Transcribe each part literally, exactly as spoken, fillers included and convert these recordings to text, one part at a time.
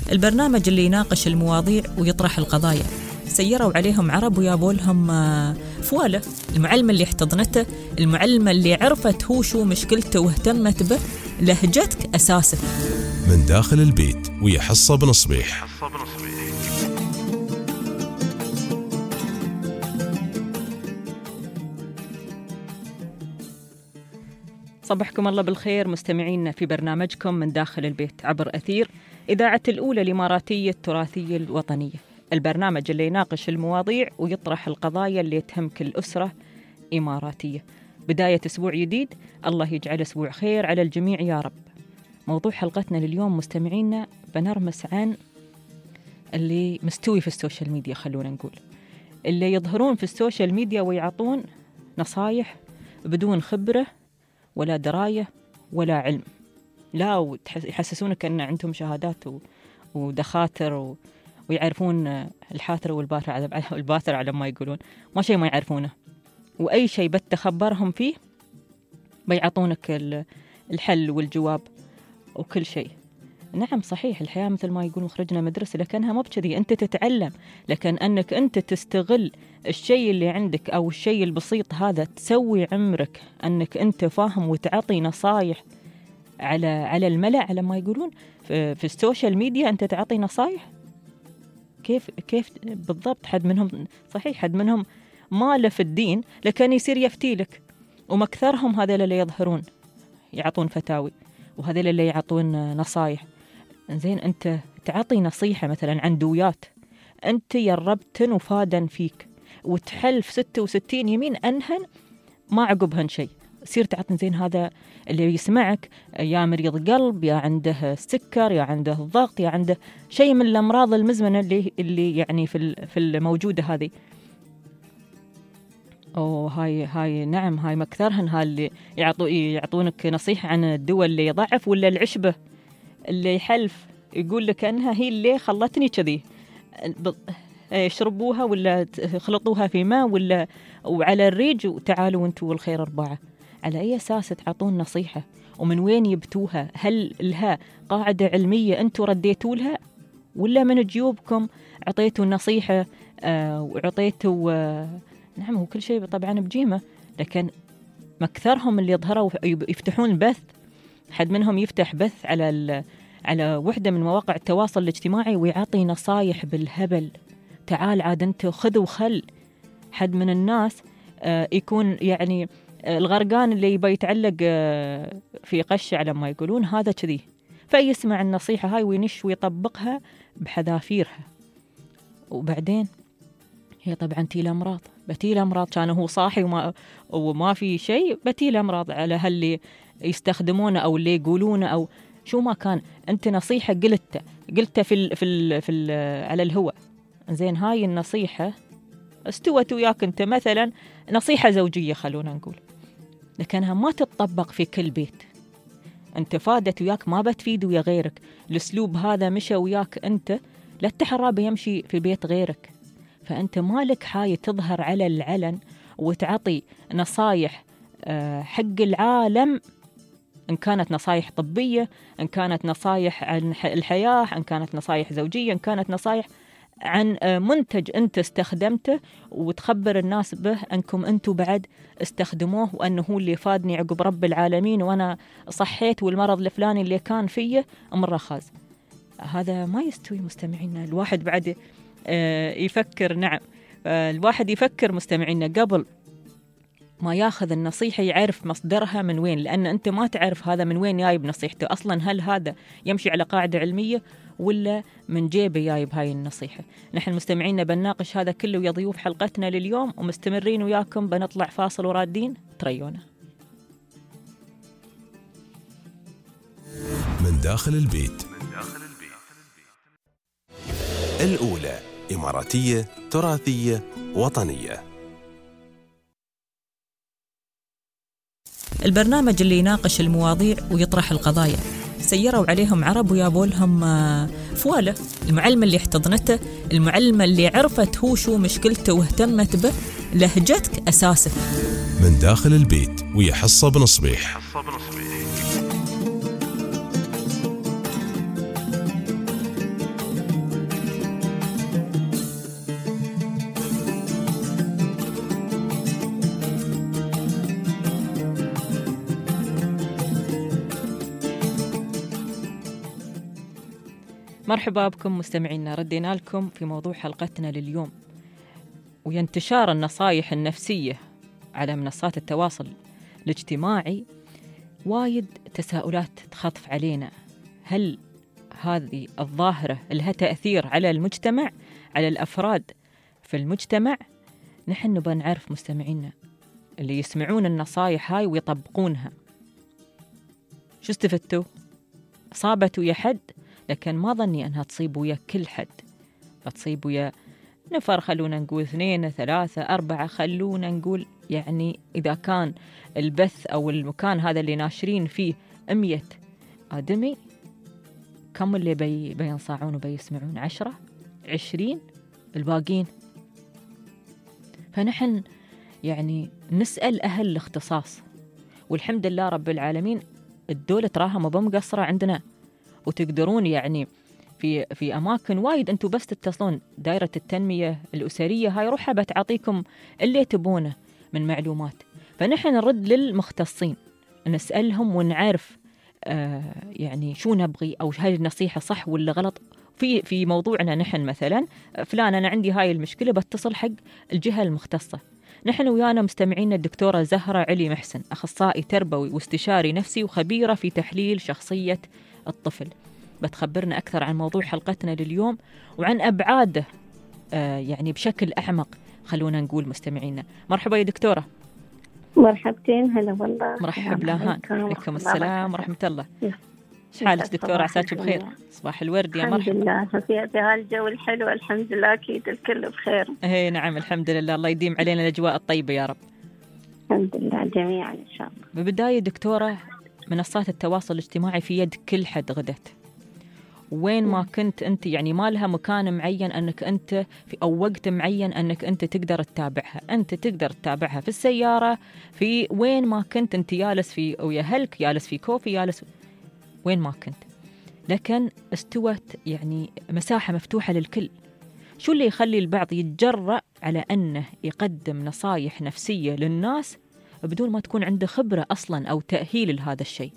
البرنامج اللي يناقش المواضيع ويطرح القضايا. سيروا عليهم عرب ويابوا لهم فوالة. المعلمة اللي احتضنته، المعلمة اللي عرفت هو شو مشكلته واهتمت به، لهجتك أساسك. من داخل البيت ويا حصة بنصبيح. صبحكم الله بالخير مستمعينا في برنامجكم من داخل البيت عبر أثير إذاعة الأولى الإماراتية التراثية الوطنية، البرنامج اللي يناقش المواضيع ويطرح القضايا اللي تهم كل أسرة إماراتية. بداية أسبوع جديد، الله يجعل أسبوع خير على الجميع يا رب. موضوع حلقتنا لليوم مستمعينا بنرمس عن اللي مستوي في السوشيال ميديا، خلونا نقول اللي يظهرون في السوشيال ميديا ويعطون نصايح بدون خبرة ولا دراية ولا علم، لا يحسسونك أن عندهم شهادات ودخاتر و... ويعرفون الحاثر والباثر على الباثر على ما يقولون، ما شيء ما يعرفونه، وأي شيء بتخبرهم فيه بيعطونك الحل والجواب وكل شيء. نعم صحيح، الحياة مثل ما يقولون خرجنا مدرسة، لكنها مو بكذي. أنت تتعلم، لكن أنك أنت تستغل الشيء اللي عندك أو الشيء البسيط هذا تسوي عمرك أنك أنت فاهم وتعطي نصايح على على الملأ على ما يقولون في, في السوشيال ميديا. أنت تعطي نصايح كيف كيف بالضبط؟ حد منهم صحيح حد منهم ما له في الدين، لكن يصير يفتيلك، ومكثرهم هذول اللي يظهرون يعطون فتاوي، وهذول اللي يعطون نصايح. زين أنت تعطي نصيحة مثلا عن دويات، أنت يربتن وفادن فيك وتحلف ستة وستين يمين أنهن ما عقبهن شيء، سير تعطي. زين هذا اللي يسمعك يا مريض قلب، يا عنده السكر، يا عنده الضغط، يا عنده شيء من الأمراض المزمنة اللي اللي يعني في في الموجودة هذه. أو هاي هاي نعم هاي مكثرهن، هاي اللي يعطو يعطونك نصيحة عن الدواء اللي يضعف، ولا العشبة اللي يحلف يقول لك أنها هي اللي خلتني كذي، يشربوها ولا خلطوها في ماء ولا وعلى الريج وتعالوا انتوا والخير أربعة. على أي أساس تعطون نصيحة؟ ومن وين يبتوها؟ هل لها قاعدة علمية أنتوا رديتوا لها، ولا من جيوبكم عطيتوا النصيحة آه وعطيتوا آه نعم هو كل شيء طبعا بجيمة، لكن مكثرهم اللي يظهروا يفتحون بث. حد منهم يفتح بث على على وحدة من مواقع التواصل الاجتماعي ويعطي نصايح بالهبل. تعال عاد انت خذ وخل. حد من الناس آه يكون يعني آه الغرقان اللي يبي يتعلق آه في قش على ما يقولون، هذا كذي، فيسمع النصيحة هاي وينش ويطبقها بحذافيرها، وبعدين هي طبعا تيل أمراض بتيل أمراض. كان هو صاحي وما, وما في شيء، بتيل أمراض على هاللي يستخدمونه أو اللي يقولونه أو شو ما كان. أنت نصيحة قلتها قلتها في ال في ال في ال على الهواء، زين هاي النصيحة استوت وياك أنت، مثلا نصيحة زوجية خلونا نقول، لكنها ما تتطبق في كل بيت. أنت فادت وياك ما بتفيد ويا غيرك. الأسلوب هذا مشى وياك أنت، لا تحرى يمشي في بيت غيرك. فأنت مالك حاي تظهر على العلن وتعطي نصايح حق العالم، إن كانت نصايح طبية، إن كانت نصايح عن الحياة، إن كانت نصايح زوجية، إن كانت نصايح عن منتج أنت استخدمته، وتخبر الناس به أنكم أنتوا بعد استخدموه، وأنه هو اللي فادني عقب رب العالمين، وأنا صحيت والمرض الفلاني اللي كان فيه مرخص. هذا ما يستوي مستمعينا. الواحد بعد يفكر، نعم الواحد يفكر مستمعينا قبل ما ياخذ النصيحة يعرف مصدرها من وين، لأن أنت ما تعرف هذا من وين جايب نصيحته أصلا. هل هذا يمشي على قاعدة علمية ولا من جيبه جايب هاي النصيحة؟ نحن مستمعينا بنناقش هذا كله ويا ضيوف حلقتنا لليوم، ومستمرين وياكم. بنطلع فاصل ورادين تريونا. من داخل البيت. الأولى إماراتية تراثية وطنية. البرنامج اللي يناقش المواضيع ويطرح القضايا. سيروا عليهم عرب ويابوا لهم فوالة. المعلمة اللي احتضنته، المعلمة اللي عرفت هو شو مشكلته واهتمت به، لهجتك أساسك. من داخل البيت ويا حصة بنصبيح. مرحبا بكم مستمعينا، ردينا لكم في موضوع حلقتنا لليوم، وينتشار النصائح النفسية على منصات التواصل الاجتماعي وايد تساؤلات تخطف علينا. هل هذه الظاهرة لها تأثير على المجتمع، على الأفراد في المجتمع؟ نحن نبغى نعرف مستمعينا اللي يسمعون النصائح هاي ويطبقونها شو استفدتوا؟ صابت ويا حد، لكن ما ظني أنها تصيب ويا كل حد، فتصيب ويا نفر، خلونا نقول اثنين ثلاثة أربعة، خلونا نقول يعني إذا كان البث أو المكان هذا اللي ناشرين فيه مية آدمي، كم اللي بي بينصاعون وبيسمعون؟ عشرة عشرين، الباقين. فنحن يعني نسأل أهل الاختصاص، والحمد لله رب العالمين الدولة تراها ما بمقصرة عندنا، وتقدرون يعني في في أماكن وايد أنتوا بس تتصلون دائرة التنمية الأسرية هاي، روحها بتعطيكم اللي تبونه من معلومات. فنحن نرد للمختصين، نسألهم ونعرف آه يعني شو نبغي، أو هاي النصيحة صح ولا غلط. في في موضوعنا نحن مثلا فلان أنا عندي هاي المشكلة، بتصل حق الجهة المختصة. نحن ويانا مستمعين الدكتورة زهرة علي محسن، أخصائي تربوي واستشاري نفسي وخبيرة في تحليل شخصية الطفل، بتخبرنا أكثر عن موضوع حلقتنا لليوم وعن أبعاده آه يعني بشكل أعمق. خلونا نقول مستمعينا مرحبا يا دكتورة. مرحبتين، هلا والله. مرحب لهان، عليكم السلام ورحمة الله. ايش حالك دكتورة؟ عساك بخير؟ صباح الورد يا مرحبا. الحمد لله في هالجو الحلو، الحمد لله أكيد الكل بخير. ايه نعم الحمد لله، الله يديم علينا الأجواء الطيبة يا رب. الحمد لله جميعا إن شاء الله. ببداية دكتورة، منصات التواصل الاجتماعي في يد كل حد غدت، وين ما كنت أنت يعني ما لها مكان معين أنك أنت في أو وقت معين أنك أنت تقدر تتابعها. أنت تقدر تتابعها في السيارة، في وين ما كنت أنت جالس في ويا أهلك، جالس في كوفي، جالس وين ما كنت، لكن استوت يعني مساحة مفتوحة للكل. شو اللي يخلي البعض يتجرأ على أنه يقدم نصايح نفسية للناس بدون ما تكون عنده خبرة أصلا أو تأهيل لهذا الشيء؟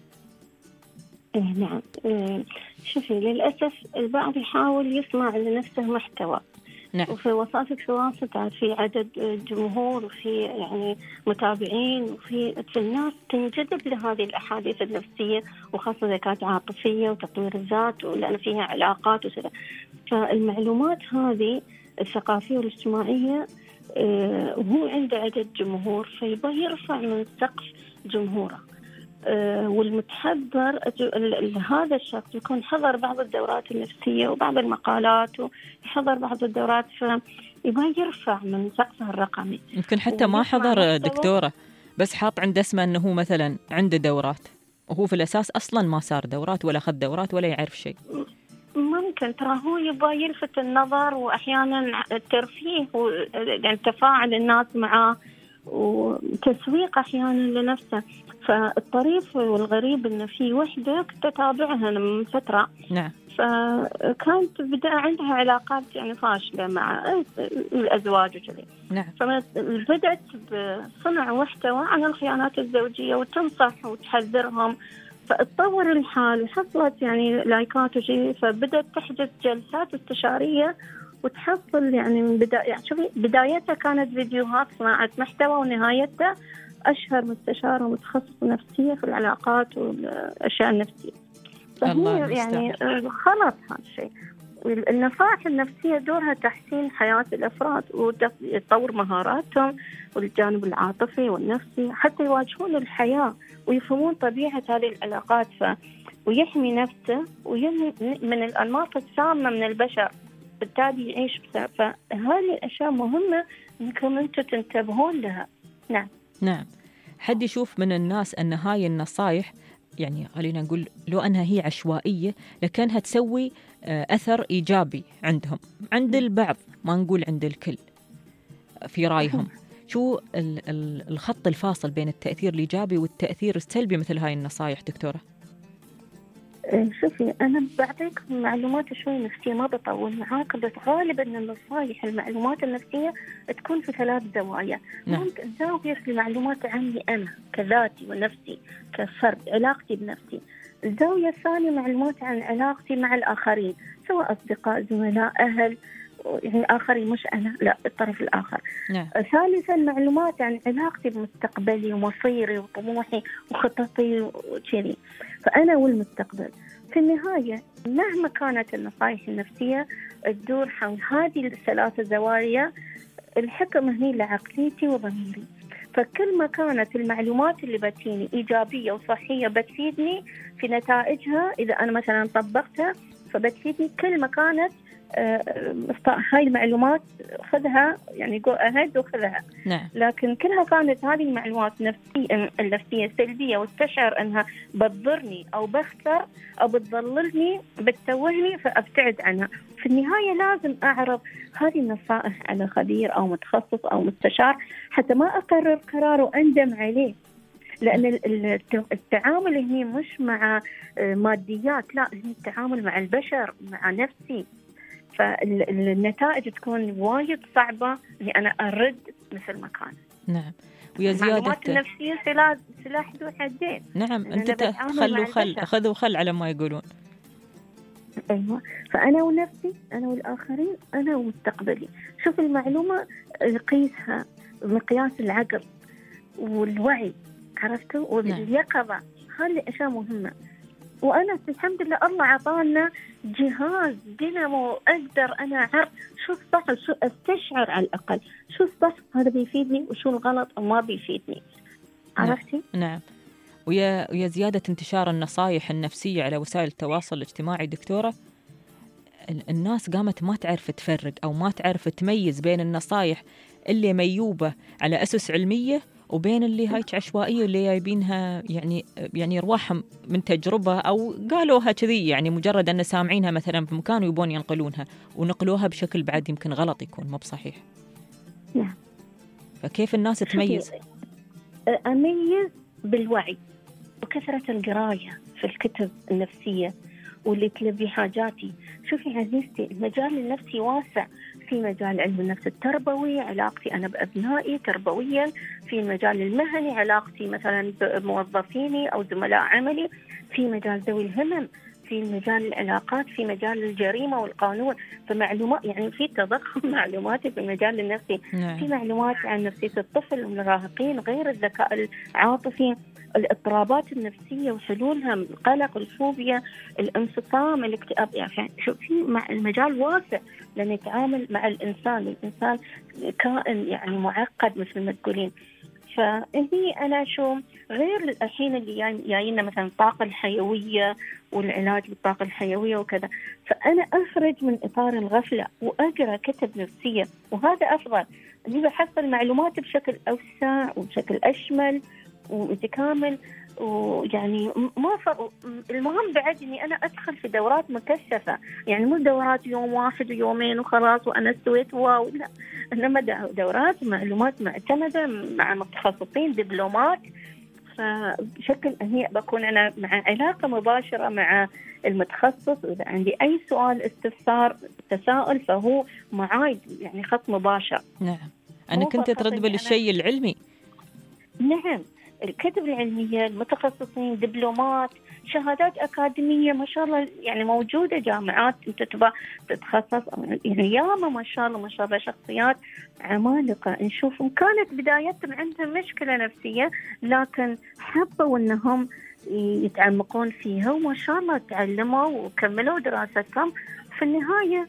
إيه نعم. إيه شوفي، للأسف البعض يحاول يصنع لنفسه محتوى. نعم. وفي وسائل التواصل تعرف في عدد جمهور وفي يعني متابعين، وفي في الناس تنجذب لهذه الأحاديث النفسية، وخاصة إذا كانت عاطفية وتطوير الذات ولأن فيها علاقات وكذا. فالمعلومات هذه الثقافية والاجتماعية آه وهو عنده عدد جمهور، فيبغى يرفع من سقف جمهوره. آه والمتحضر هذا الشخص يكون حضر بعض الدورات النفسية وبعض المقالات ويحضر بعض الدورات، فيبغى يرفع من سقفه الرقمي. يمكن حتى ما حضر دكتورة، بس حاط عنده اسمه أنه مثلا عنده دورات، وهو في الأساس أصلا ما صار دورات ولا أخذ دورات ولا يعرف شيء. ممكن ترى هو يبغى يلفت النظر، وأحيانا الترفيه يعني تفاعل الناس معه وتسويق أحيانا لنفسه. فالطريف والغريب إنه في وحدة كنت أتابعها من فترة. نعم. فكانت بدأ عندها علاقات يعني فاشلة مع الأزواج وكذا. نعم. فبدأت بصنع محتوى عن الخيانات الزوجية وتنصح وتحذرهم، فاتطور الحال وحصلت يعني لايكات وشيء، فبدأت تحجز جلسات استشارية وتحصل يعني من بداية يعني شوفي بدايتها كانت فيديوهات صناعة محتوى، ونهايتها أشهر مستشارة متخصصة نفسية في العلاقات والأشياء النفسية. فهي يعني خلط هذا الشيء. النصائح النفسية دورها تحسين حياة الأفراد وتطور مهاراتهم والجانب العاطفي والنفسي حتى يواجهون الحياة ويفهمون طبيعة هذه العلاقات، ف ويحمي نفسه ويحمي من الأنماط السامة من البشر، بالتالي يعيش بسبب. فهذه الأشياء مهمة إنكم أنتم تنتبهون لها. نعم. نعم. حد يشوف من الناس أن هاي النصائح يعني خلينا نقول لو أنها هي عشوائية لكنها تسوي أثر إيجابي عندهم، عند البعض، ما نقول عند الكل. في رأيهم شو الخط الفاصل بين التأثير الإيجابي والتأثير السلبي مثل هاي النصائح دكتورة؟ شوفي أنا بعطيك معلومات شوي نفسية، ما بطول معاك، بس غالبا النصائح المعلومات النفسية تكون في ثلاث زوايا. نعم. ممكن زاوية في المعلومات عني أنا كذاتي ونفسي كفرد، علاقتي بنفسي. الزاوية الثانية معلومات عن علاقتي مع الآخرين، سواء أصدقاء، زملاء، أهل، يعني آخرين مش أنا، لا الطرف الآخر. نعم. ثالثا معلومات عن علاقتي بمستقبلي ومصيري وطموحي وخططي وكذي، فأنا والمستقبل. في النهاية مهما كانت النصائح النفسية تدور حول هذه الثلاثة زوايا، الحكم هني لعقليتي وضميري. فكل ما كانت المعلومات اللي بتجيني إيجابية وصحية بتفيدني في نتائجها، إذا أنا مثلا طبقتها فبتفيدني. كل ما كانت آه هاي المعلومات خذها، يعني جو أهد وخذها. نعم. لكن كلها كانت هذه المعلومات نفسية النفسية سلبية، واستشعر أنها بتضرني أو بخسر أو بتضللني بتتوهني، فأبتعد عنها. في النهاية لازم أعرض هذه النصائح على خبير أو متخصص أو مستشار حتى ما أقرر قرار وأندم عليه. لأن التعامل هنا مش مع ماديات، لا، هي التعامل مع البشر، مع نفسي. فالنتائج تكون وايد صعبة إني أنا أرد مثل ما كان. نعم. ويا زيادة المعلومات النفسية سلاح سلاح ذو حدين. نعم. أنت خل وخل أخذ وخل على ما يقولون. أيوة. فأنا ونفسي، أنا والآخرين، أنا ومستقبلي. شوف المعلومة قيسها بمقياس العقل والوعي، عرفتوا، واليقظة. هذه أشياء مهمة. وأنا الحمد لله الله عطانا جهاز دينامو أقدر أنا أعرف شو الصح وشو أستشعر، على الأقل شو الصح هذا بيفيدني وشو الغلط أو ما بيفيدني. عرفتي؟ نعم. ويا ويا زيادة انتشار النصائح النفسية على وسائل التواصل الاجتماعي دكتورة، الناس قامت ما تعرف تفرق أو ما تعرف تميز بين النصائح اللي ميوبة على أسس علمية وبين اللي هايك عشوائية اللي جايبينها يعني يعني رواحهم من تجربة أو قالوها كذي، يعني مجرد أن سامعينها مثلا في مكان ويبون ينقلونها ونقلوها بشكل بعد يمكن غلط يكون ما بصحيح. نعم. فكيف الناس تميز؟ أميز بالوعي وكثرة القراية في الكتب النفسية واللي تلبي حاجاتي. شوفي عزيزتي، المجال النفسي واسع. في مجال علم النفس التربوي، علاقتي أنا بأبنائي تربويا. في المجال المهني، علاقتي مثلا بموظفيني أو زملاء عملي. في مجال ذوي الهمم. في مجال العلاقات. في مجال الجريمة والقانون. فمعلومات يعني في تضخم معلوماتي في المجال النفسي. نعم. في معلومات عن نفسية الطفل والمراهقين، غير الذكاء العاطفي، الاضطرابات النفسية وحلولها، القلق، الفوبيا، الانفصام، الاكتئاب. يعني شوف في مع المجال واسع لنتعامل مع الإنسان. الإنسان كائن يعني معقد مثل ما تقولين. فهني أنا شو غير الحين اللي جاينا مثلا الطاقة الحيوية والعلاج بالطاقة الحيوية وكذا، فأنا أخرج من إطار الغفلة وأقرأ كتب نفسية، وهذا أفضل. أني بحصل معلومات بشكل أوسع وبشكل أشمل ومتكامل. ويعني ما فرق. المهم بعد إني أنا أدخل في دورات مكثفة، يعني مو دورات يوم واحد ويومين وخلاص وأنا سويت واو، لا، إنما دورات معلومات معتمدة مع متخصصين، دبلومات. فبشكل أني بكون أنا مع علاقة مباشرة مع المتخصص، وإذا عندي أي سؤال، استفسار، تساؤل، فهو معاي يعني خط مباشر. نعم. أنا كنت ترد بالشيء العلمي. نعم. الكتب العلمية، المتخصصين، دبلومات، شهادات أكاديمية ما شاء الله، يعني موجودة جامعات أنت تبغى تتخصص، يعني ياما ما شاء الله ما شاء الله شخصيات عمالقة نشوفهم كانت بدايتهم عندهم مشكلة نفسية لكن حبوا أنهم يتعمقون فيها وما شاء الله تعلموا وكملوا دراستهم. في النهاية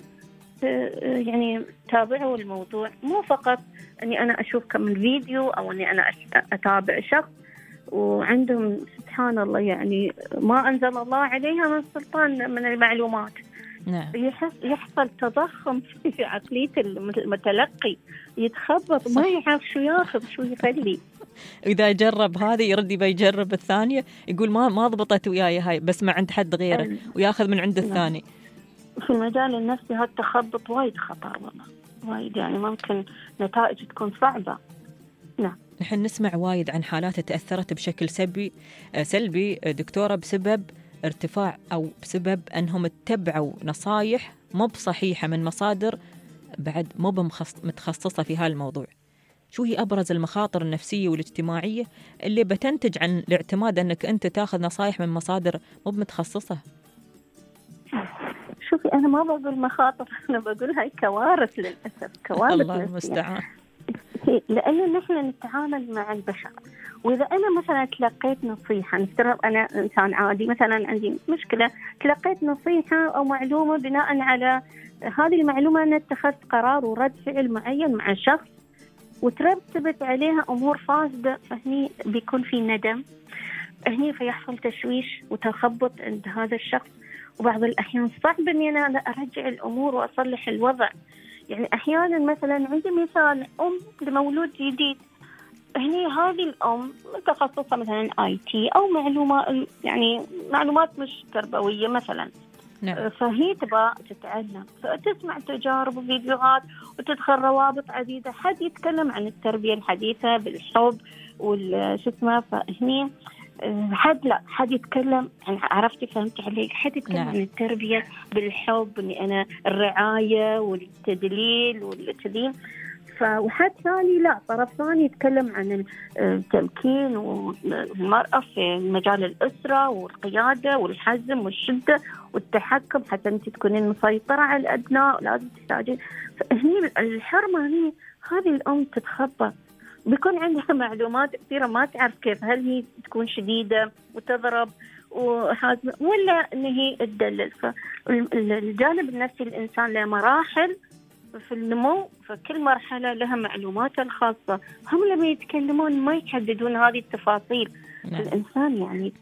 يعني تابعوا الموضوع، مو فقط أني أنا أشوف كم من فيديو أو أني أنا أتابع شخص وعندهم سبحان الله يعني ما أنزل الله عليها من سلطان من المعلومات. نعم. يحصل تضخم في عقلية المتلقي، يتخبط ما يعرف شو ياخذ شو يخلي. إذا جرب هذه يرد يبي يجرب الثانية، يقول ما ما ضبطت وياي هاي، بس ما عند حد غيره وياخذ من عند الثاني. في المجال النفسي هذا التخبط وايد خطر والله، وايد يعني ممكن نتائج تكون صعبة. نعم. نحن نسمع وايد عن حالات تأثرت بشكل سلبي سلبي دكتورة بسبب ارتفاع أو بسبب أنهم اتبعوا نصايح مو بصحيحة من مصادر بعد مو متخصصة في هذا الموضوع. شو هي أبرز المخاطر النفسية والاجتماعية اللي بتنتج عن الاعتماد أنك أنت تاخذ نصائح من مصادر مو متخصصة؟ شوفي أنا ما بقول مخاطر، أنا بقول هاي كوارث للأسف، كوارث. الله المستعان. لأن نحن نتعامل مع البشر، وإذا أنا مثلا تلقيت نصيحة، نفترض أنا إنسان عادي مثلا عندي مشكلة، تلقيت نصيحة أو معلومة، بناء على هذه المعلومة أنا اتخذت قرار ورد فعل معين مع شخص وترتبت عليها أمور فاسدة، فهني بيكون في ندم، هني فيحصل تشويش وتخبط عند هذا الشخص. وبعض الأحيان صعب أني أنا أرجع الأمور وأصلح الوضع. يعني أحيانا مثلا عندي مثال أم لمولود جديد، هني هذه الأم متخصصة مثلا آي تي أو معلومات، يعني معلومات مش تربوية مثلا. نعم. فهي تبغى تتعلم، فتسمع تجارب وفيديوهات وتدخل روابط عديدة، حد يتكلم عن التربية الحديثة بالحب والشو اسمه، فهني حد لا حد يتكلم عن، عرفتي فهمتي علي، حد يتكلم نعم. عن التربية بالحب، اني انا الرعاية والتدليل والتدين. وحد ثاني لا، طرف ثاني يتكلم عن التمكين والمرأة في مجال الأسرة والقيادة والحزم والشدة والتحكم، حتى أنت تكونين مسيطرة على الأبناء لازم تحتاجين. فهني الحرمة هني هذه الأم تتخبط، بيكون عندها معلومات كثيرة ما تعرف كيف، هل هي تكون شديدة وتضرب وهذا ولا إن هي تدلل. فالجانب النفسي الإنسان له مراحل في النمو، فكل مرحلة لها معلوماتها الخاصة. هم لما يتكلمون ما يحددون هذه التفاصيل. نعم. الإنسان يعني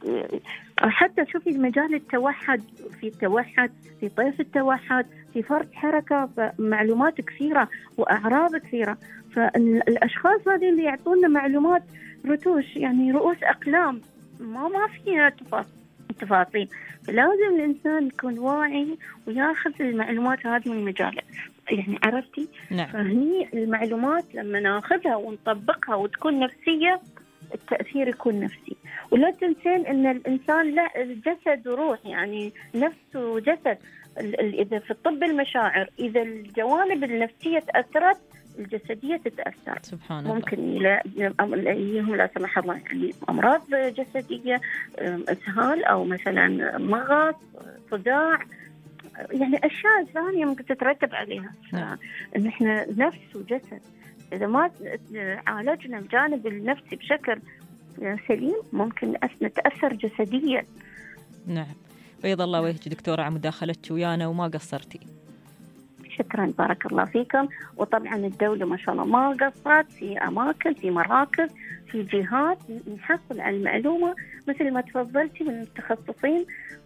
حتى شوفي مجال التوحد، في توحد، في طيف التوحد، في فرط حركة، فمعلومات كثيرة وأعراض كثيرة. فالأشخاص هذه اللي يعطونا معلومات رتوش، يعني رؤوس أقلام، ما ما فيها تفاصيل. فلازم الإنسان يكون واعي وياخذ المعلومات هذه من مجاله، يعني عرفتي؟ نعم. فهني المعلومات لما ناخذها ونطبقها وتكون نفسية، التأثير يكون نفسي. ولا تنسين أن الإنسان لا الجسد وروح، يعني نفس وجسد. إذا في الطب المشاعر إذا الجوانب النفسية تأثرت الجسدية تتأثر. سبحان الله. ممكن يهم لا سمح الله يعني أمراض جسدية، إسهال أو مثلا مغص، صداع، يعني أشياء ثانية ممكن تترتب عليها. فنحن نفس وجسد، إذا ما عالجنا الجانب النفسي بشكل سليم ممكن نتأثر جسديا. نعم. بيض الله وجهك دكتورة على مداخلتك ويانا وما قصرتي. شكرا، بارك الله فيكم. وطبعا الدولة ما شاء الله ما قصرت، في أماكن، في مراكز، في جهات نحصل على المعلومة مثل ما تفضلتي من المتخصصين،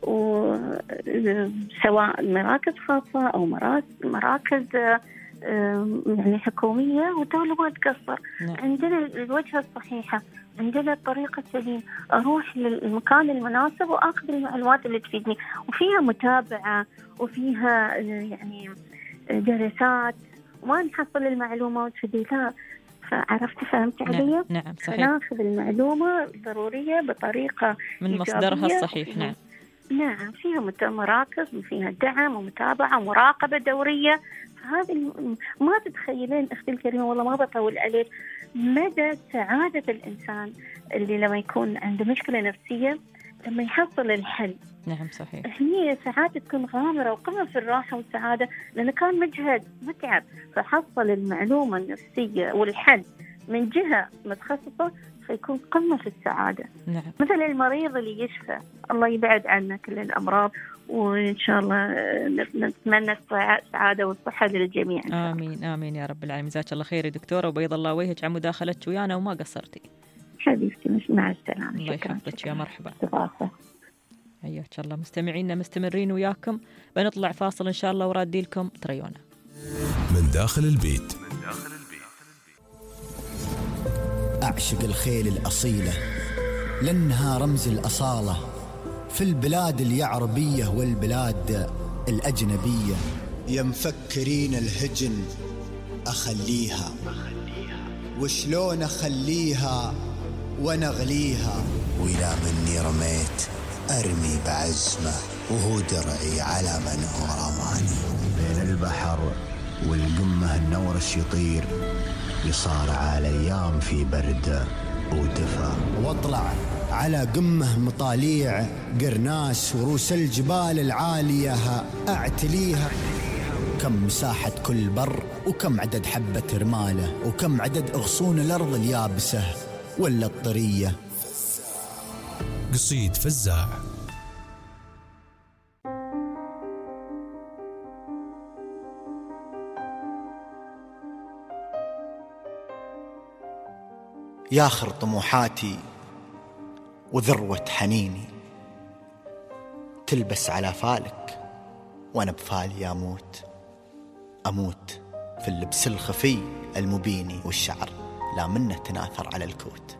وسواء مراكز خاصة أو مراكز يعني حكومية، والدولة ما تقصر. نعم. عندنا الوجهة الصحيحة، عندنا الطريقة السليمة، أروح للمكان المناسب وأخذ المعلومات اللي تفيدني، وفيها متابعة وفيها يعني جلسات، وما نحصل المعلومة وتفيدي لا. فعرفت فهمت علي؟ نعم. نعم صحيح. فناخذ المعلومة الضرورية بطريقة من مصدرها الصحيح. نعم. نعم، فيها مراكز وفيها دعم ومتابعة ومراقبة دورية. فهذه ما تتخيلين أختي الكريمة، والله ما بطول عليك، مدى سعادة الإنسان اللي لما يكون عنده مشكلة نفسية لما يحصل الحل. نعم صحيح. هي ساعات تكون غامرة وقمة في الراحة والسعادة، لأنه كان مجهد متعب، فحصل المعلومة النفسية والحل من جهة متخصصة، فيكون قمة في السعادة. نعم. مثل المريض اللي يشفى، الله يبعد عنا كل الأمراض، وإن شاء الله نتمنى السعادة والصحة للجميع. آمين آمين يا رب العالمين. جزاك الله خير دكتورة، وبيض الله وجهك على مداخلتك ويانا وما قصرتي. حبيبتي مش مع السلامة. الله يحفظك يا مرحبا. تفاصيل. حياك الله. مستمعينا مستمرين وياكم، بنطلع فاصل إن شاء الله ورادي لكم تريونا من داخل البيت. أعشق الخيل الأصيلة لأنها رمز الأصالة في البلاد اليعربية والبلاد الأجنبية. يا مفكرين الهجن أخليها، وشلون أخليها ونغليها، وإلى مني رميت أرمي بعزمه، وهو درعي على من هو رماني. بين البحر والقمة النورش يطير يصارع على أيام في برد ودفا. واطلع على قمة مطاليع قرناس وروس الجبال العالية أعتليها. كم مساحة كل بر وكم عدد حبة رمالة وكم عدد أغصون الأرض اليابسة ولا الطرية. قصيد فزاع. ياخر طموحاتي وذروة حنيني تلبس على فالك وأنا بفالي أموت. أموت في اللبس الخفي المبيني والشعر لا منه تناثر على الكوت.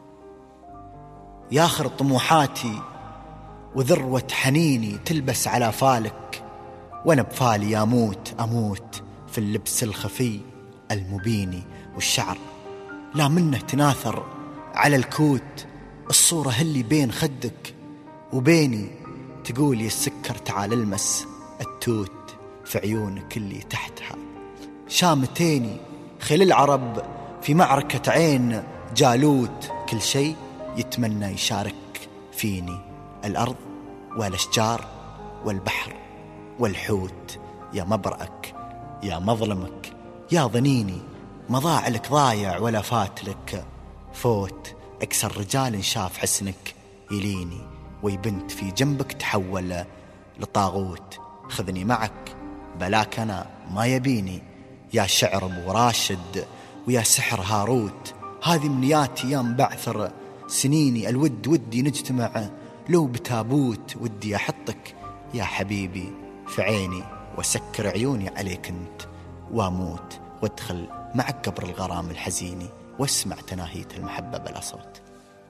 ياخر طموحاتي وذروة حنيني تلبس على فالك وأنا بفالي أموت. أموت في اللبس الخفي المبيني والشعر لا منه تناثر على الكوت. الصورة اللي بين خدك وبيني تقول يا السكر تعال المس التوت في عيونك اللي تحتها شامتيني. خل العرب في معركة عين جالوت كل شيء يتمنى يشارك فيني، الأرض والأشجار والبحر والحوت. يا مبرأك يا مظلمك يا ظنيني ما ضاع لك ضايع ولا فات لك فوت. أكثر رجال شاف حسنك يليني ويبنت في جنبك تحول لطاغوت. خذني معك بلاك أنا ما يبيني يا شعر أبو راشد ويا سحر هاروت. هذه منياتي يا مبعثر سنيني الود ودي نجتمع لو بتابوت. ودي أحطك يا حبيبي في عيني وسكر عيوني عليك انت واموت وادخل معك قبر الغرام الحزيني واسمع تناهية المحبة بلا صوت.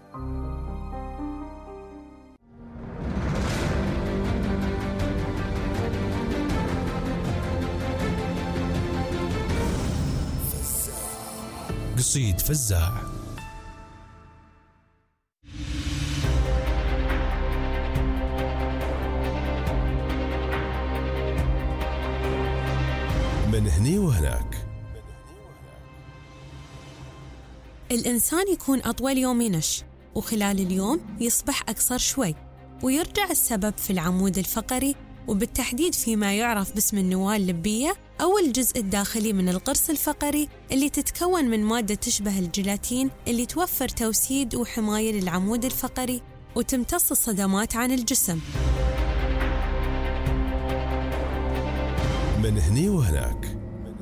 قصيد فزاع. من هني وهناك. الإنسان يكون أطول يوم ينش وخلال اليوم يصبح أقصر شوي، ويرجع السبب في العمود الفقري وبالتحديد فيما يعرف باسم النواة اللبية أو الجزء الداخلي من القرص الفقري اللي تتكون من مادة تشبه الجيلاتين اللي توفر توسيد وحماية للعمود الفقري وتمتص الصدمات عن الجسم. من هني وهناك.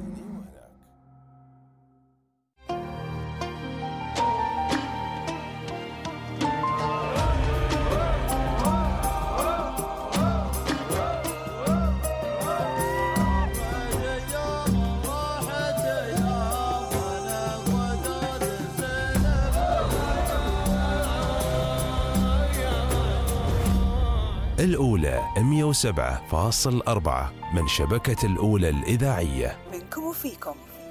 الأولى مئة وسبعة فاصل أربعة من شبكة الأولى الإذاعية. منكم وفيكم.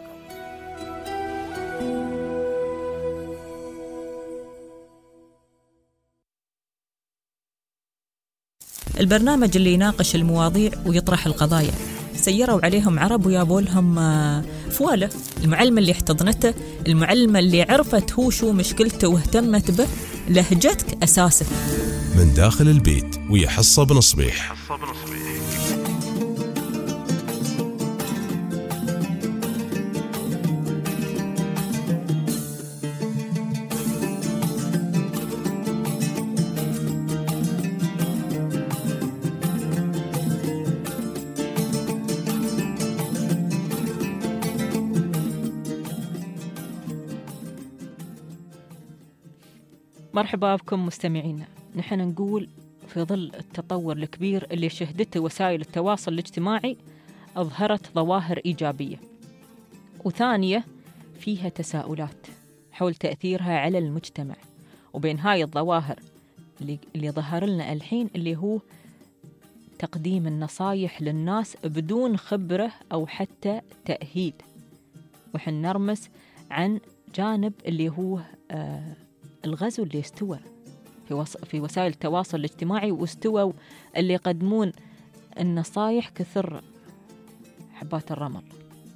البرنامج اللي يناقش المواضيع ويطرح القضايا. سيروا عليهم عرب ويابوا لهم فوالة. المعلمة اللي احتضنته، المعلمة اللي عرفت هو شو مشكلته واهتمت به، لهجتك أساسك. من داخل البيت ويا حصة بنصبيح. مرحبا بكم مستمعينا. نحن نقول في ظل التطور الكبير اللي شهدته وسائل التواصل الاجتماعي أظهرت ظواهر إيجابية، وثانية فيها تساؤلات حول تأثيرها على المجتمع. وبين هاي الظواهر اللي, اللي ظهر لنا الحين اللي هو تقديم النصايح للناس بدون خبرة أو حتى تأهيل. وحن نرمس عن جانب اللي هو آه الغزو اللي استوى في, وص... في وسائل التواصل الاجتماعي، واستوى اللي يقدمون النصايح كثر حبات الرمل.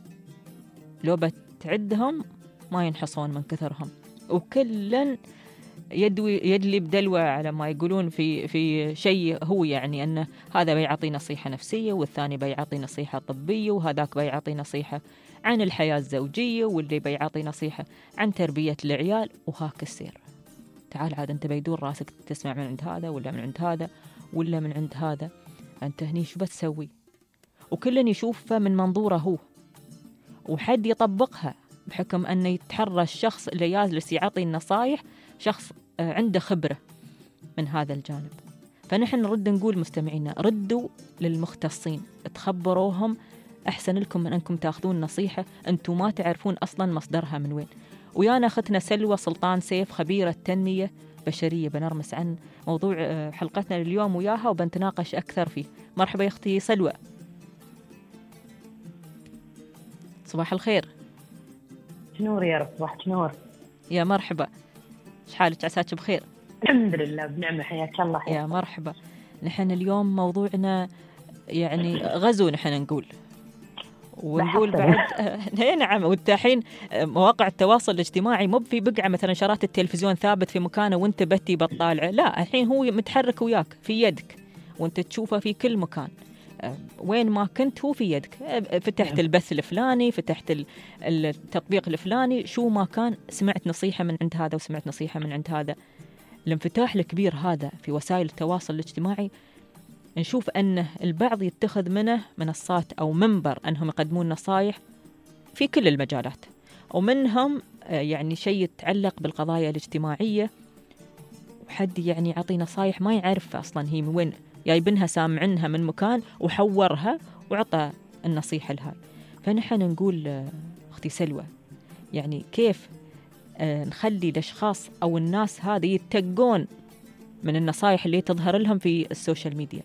لو بتعدهم ما ينحصون من كثرهم، وكلن يدوي يدلي بدلوة على ما يقولون في في شيء هو يعني أنه هذا بيعطي نصيحة نفسية، والثاني بيعطي نصيحة طبية، وهذاك بيعطي نصيحة عن الحياة الزوجية، واللي بيعطي نصيحة عن تربية العيال، وهاك السير. تعال عاد أنت بيدور راسك تسمع من عند هذا ولا من عند هذا ولا من عند هذا، أنت هني شو بتسوي؟ وكلن يشوفه من منظوره هو، وحد يطبقها بحكم أنه يتحرى الشخص اللي يجلس يعطي النصايح شخص عنده خبرة من هذا الجانب. فنحن نرد نقول مستمعينا ردوا للمختصين، تخبروهم، أحسن لكم من أنكم تأخذون نصيحة أنتم ما تعرفون أصلا مصدرها من وين. ويانا أختنا سلوى سلطان سيف، خبيرة تنمية بشرية، بنرمس عن موضوع حلقتنا اليوم وياها وبنتناقش أكثر فيه. مرحبا يا أختي سلوى. صباح الخير. نور يا رب، صباح نور. يا مرحبا، ايش حالك؟ عساك بخير؟ الحمد لله بنعمة، حياك الله. يا مرحبا. نحن اليوم موضوعنا يعني غزو، نحن نقول ونقول بعد آه نعم. والتحين مواقع التواصل الاجتماعي مو في بقعة مثلا شرات التلفزيون ثابت في مكانه وانت بتي بتطالعه، لا، الحين هو متحرك وياك في يدك وانت تشوفه في كل مكان. وين ما كنت هو في يدك. فتحت البث الفلاني، فتحت التطبيق الفلاني، شو ما كان سمعت نصيحة من عند هذا وسمعت نصيحة من عند هذا. الانفتاح الكبير هذا في وسائل التواصل الاجتماعي نشوف أن البعض يتخذ منه منصات أو منبر أنهم يقدمون نصايح في كل المجالات، ومنهم يعني شيء يتعلق بالقضايا الاجتماعية، وحد يعني يعطي نصايح ما يعرف أصلا هي من وين جايبنها، سامعنها من مكان وحورها وعطى النصيحة لها. فنحن نقول أختي سلوى، يعني كيف نخلي الأشخاص أو الناس هذه يتقون من النصايح اللي تظهر لهم في السوشيال ميديا؟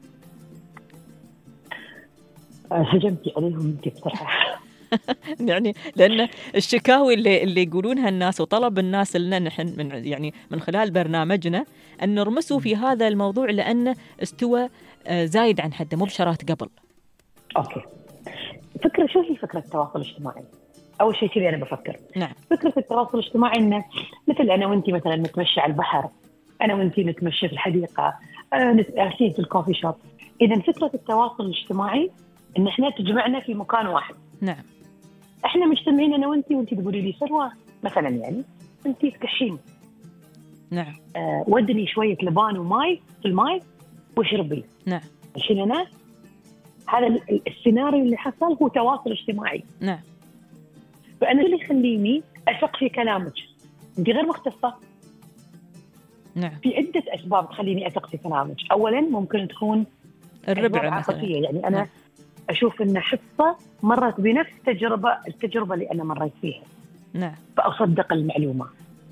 هجمتي عليهم انت بصراحة. يعني لأن الشكاوي اللي اللي يقولونها الناس وطلب الناس لنا نحن من يعني من خلال برنامجنا أن نرمسوا في هذا الموضوع، لأنه استوى زايد عن حده، مو بشرات قبل. أوكي، فكرة شو هي فكرة التواصل الاجتماعي؟ أول شيء كذي أنا بفكر. نعم. فكرة التواصل الاجتماعي إنه مثل أنا وأنتي مثلا نتمشى على البحر، أنا وأنتي نتمشى في الحديقة، نتمشى في الكوفي شوب. إذا فكرة التواصل الاجتماعي إن إحنا تجمعنا في مكان واحد. نعم. إحنا مجتمعين أنا وأنتي، وأنتي تقولي لي سلوى مثلا، يعني أنتي تكشين. نعم. آه ودني شوية لبان وماي في الماي وشربي. نعم. الحين أنا هذا السيناريو اللي حصل هو تواصل اجتماعي. نعم. فأنا اللي يخليني أثق في كلامك، أنت غير مختصة. نعم. في عدة أسباب تخليني أثق في كلامك. أولاً ممكن تكون الربع مثلاً، يعني أنا نعم. أشوف إن حصة مرت بنفس تجربة التجربة اللي أنا مريت فيها. نعم. فأصدق المعلومة.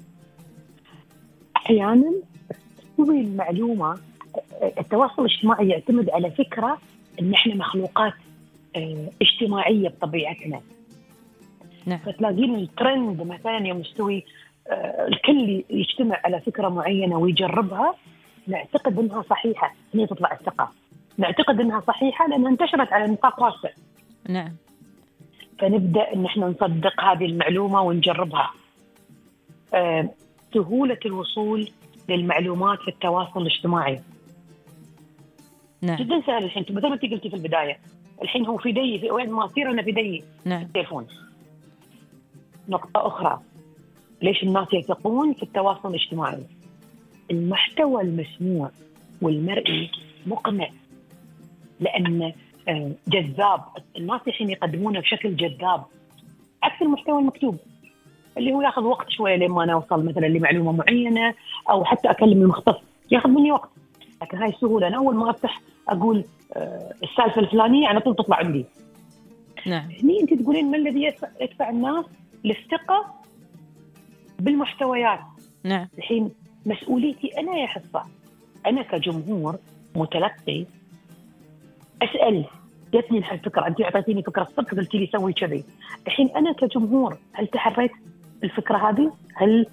أحياناً تسوي المعلومة. التواصل الاجتماعي يعتمد على فكرة إن إحنا مخلوقات اجتماعية بطبيعتنا. نعم. فتلاقين الترند مثلا يوم يستوي آه الكل يجتمع على فكرة معينة ويجربها، نعتقد انها صحيحة، هي تطلع الثقة، نعتقد انها صحيحة لانها انتشرت على نطاق واسع. نعم. فنبدأ ان احنا نصدق هذه المعلومة ونجربها. آه سهولة الوصول للمعلومات في التواصل الاجتماعي. نعم. جدا سهل. الحين مثل ما انت قلتي في البداية، الحين هو في دي، في وين ما أصير أنا في دي. نعم. التليفون. نقطة أخرى، ليش الناس يثقون في التواصل الاجتماعي؟ المحتوى المسموع والمرئي مقنع، لأن جذاب. الناس الحين يقدمونه بشكل جذاب عكس المحتوى المكتوب اللي هو ياخذ وقت شوية لما أنا أوصل مثلا لمعلومة معينة، أو حتى أكلم المختص ياخذ مني وقت. لكن هاي السهولة، أنا أول ما أفتح أقول السالفة الفلانية على طول تطلع عندي. نعم. هني أنت تقولين ما الذي يدفع الناس للثقة بالمحتويات؟ نعم. الحين مسؤوليتي أنا يا حصة، أنا كجمهور متلقي أسأل. جتني الفكرة، أنت أعطيتيني فكرة الصبح قلتي لي سوي كذي. الحين أنا كجمهور هل تحريت الفكرة هذه؟ هل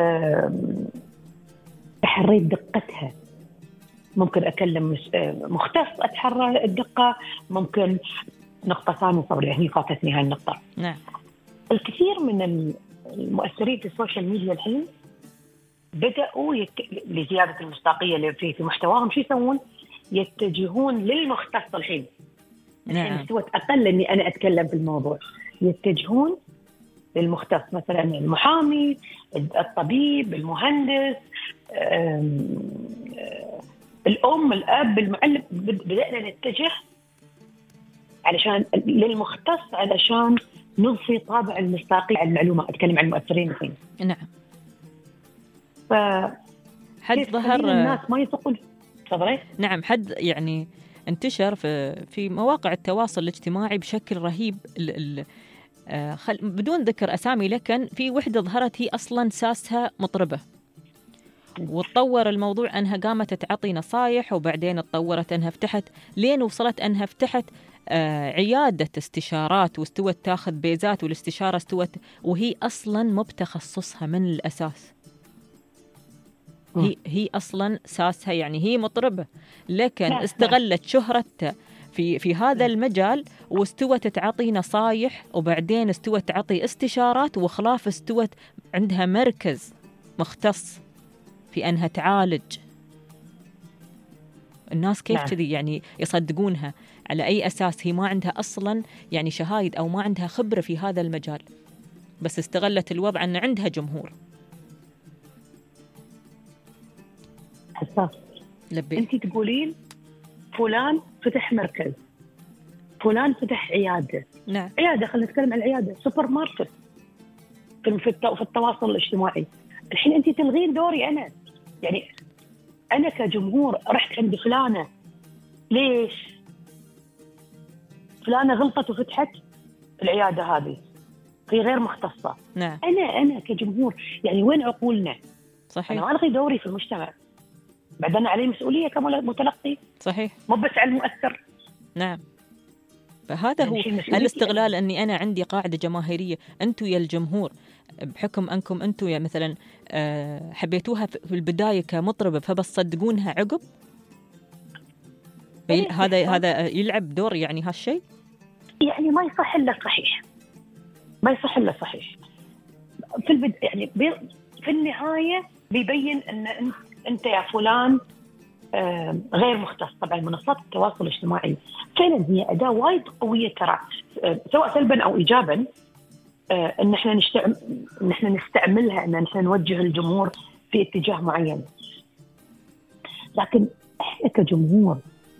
تحريت دقتها؟ ممكن أكلم مختص أتحرى الدقة، ممكن نقطة ثانية صوري هني فاتتني هاي النقطة. نعم. الكثير من المؤثرين في السوشيال ميديا الحين بدأوا يت... لزيادة المصداقية اللي في في محتواهم، شو يسوون؟ يتجهون للمختص الحين. نعم. مستوى أقل إني أنا أتكلم في الموضوع، يتجهون للمختص، مثلا المحامي، الطبيب، المهندس، الأم، الأب، المعلم. بدأنا نتجه علشان للمختص علشان نضفي طابع المصداقية على المعلومة. أتكلم عن المؤثرين الحين. نعم. ف حد ظهر الناس ما يثقون. تفضلي. نعم، حد يعني انتشر في في مواقع التواصل الاجتماعي بشكل رهيب. ال ال آه خل بدون ذكر أسامي، لكن في وحدة ظهرت هي أصلا ساسها مطربة، وتطور الموضوع أنها قامت تعطي نصايح، وبعدين تطورت أنها فتحت، لين وصلت أنها فتحت آه عيادة استشارات، واستوت تاخذ بيزات، والاستشارة استوت وهي أصلا مو بتخصصها من الأساس. هي هي أصلا ساسها يعني هي مطربة، لكن استغلت شهرتها في في هذا المجال، واستوت تعطي نصايح، وبعدين استوت تعطي استشارات، وخلاف استوت عندها مركز مختص في أنها تعالج الناس. كيف كذي يعني يصدقونها؟ على أي أساس؟ هي ما عندها أصلا يعني شهايد أو ما عندها خبرة في هذا المجال، بس استغلت الوضع أن عندها جمهور. حساس. لبي. أنت تقولين فلان فتح مركز، فلان فتح عيادة. نعم. عيادة، خلينا نتكلم عن العيادة، سوبر ماركت في في التواصل الاجتماعي. الحين أنت تلغين دوري أنا، يعني أنا كجمهور رحت عند فلانة، ليش؟ فلانة غلطت وفتحت العيادة هذه، هي غير مختصة. نعم. أنا أنا كجمهور يعني وين عقولنا؟ صحيح. أنا ما ألغي دوري في المجتمع، بعدين علي مسؤولية كمتلقي. صحيح. مو بس على المؤثر. نعم. فهذا هو الاستغلال، أني أنا عندي قاعدة جماهيرية، أنتوا يا الجمهور بحكم أنكم أنتوا يا مثلا حبيتوها في البداية كمطربة، فبس صدقونها عقب. هذا هذا يلعب دور يعني هالشيء. يعني ما يصح إلا صحيح، ما يصح إلا صحيح في البد... يعني بي... في النهاية بيبين أن أنت يا فلان آه غير مختص. طبعا منصات التواصل الاجتماعي فعلا هي أداة وايد قوية ترى، آه سواء سلبا أو إيجابا، آه إن إحنا نستعمل إن إحنا نستعملها إن إحنا نوجه الجمهور في اتجاه معين. لكن إحنا كجمهور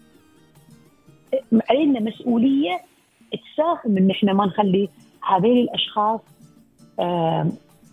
علينا مسؤولية تساهم إن إحنا ما نخلي هذين الأشخاص آه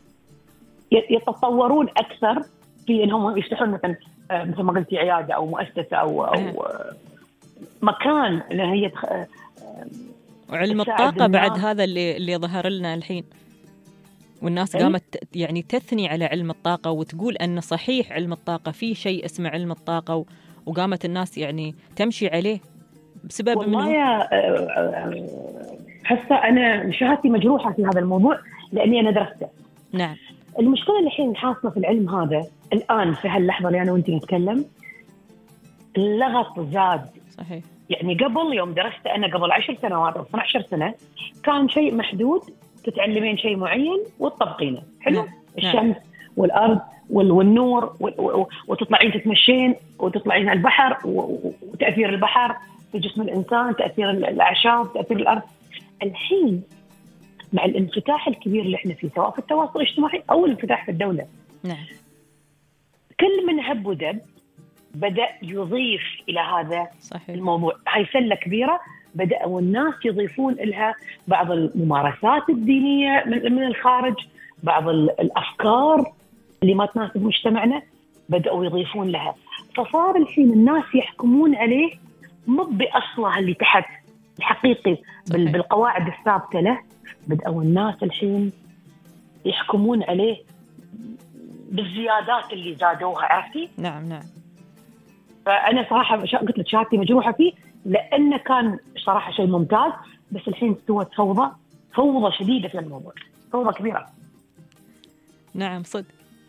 يتطورون أكثر في إنهم يفتحون مثلا مثل ما قلتي عيادة أو مؤسسة أو أو مكان اللي هي تخ... وعلم الطاقة بعد هذا اللي اللي ظهر لنا الحين، والناس أي؟ قامت يعني تثني على علم الطاقة وتقول أن صحيح علم الطاقة في شيء اسمه علم الطاقة، و... وقامت الناس يعني تمشي عليه بسبب والله منه. يا حسة أنا شهادتي مجروحة في هذا الموضوع لأني أنا درسته. نعم. المشكلة اللي الحين حاصلة في العلم هذا الآن في هاللحظة اللي أنا وأنتي نتكلم، اللغط زاد. صحيح. يعني قبل يوم درست أنا قبل عشر سنوات أو اثنتي عشرة سنة كان شيء محدود، تتعلمين شيء معين وتطبقينه. حلو. نعم. الشمس نعم. والأرض والنور وتطلعين تتمشين وتطلعين على البحر وتأثير البحر في جسم الإنسان، تأثير الأعشاب، تأثير الأرض. الحين مع الانفتاح الكبير اللي احنا فيه سواء في التواصل الاجتماعي أو الانفتاح في الدولة، نعم. كل من هب ودب بدأ يضيف إلى هذا صحيح. الموضوع هاي سلة كبيرة بدأوا الناس يضيفون لها بعض الممارسات الدينية من الخارج، بعض الأفكار اللي ما تناسب مجتمعنا بدأوا يضيفون لها. فصار الحين الناس يحكمون عليه مو بأصله اللي تحت الحقيقي صحيح. بالقواعد الثابتة له، بدأوا الناس الحين يحكمون عليه بالزيادات اللي زادوها. عرفتي؟ نعم نعم. فأنا صراحة قلت لك شهادتي مجروحة فيه لأنه كان صراحة شيء ممتاز، بس الحين استوت فوضى فوضى شديدة في الموضوع، فوضى كبيرة. نعم صدق.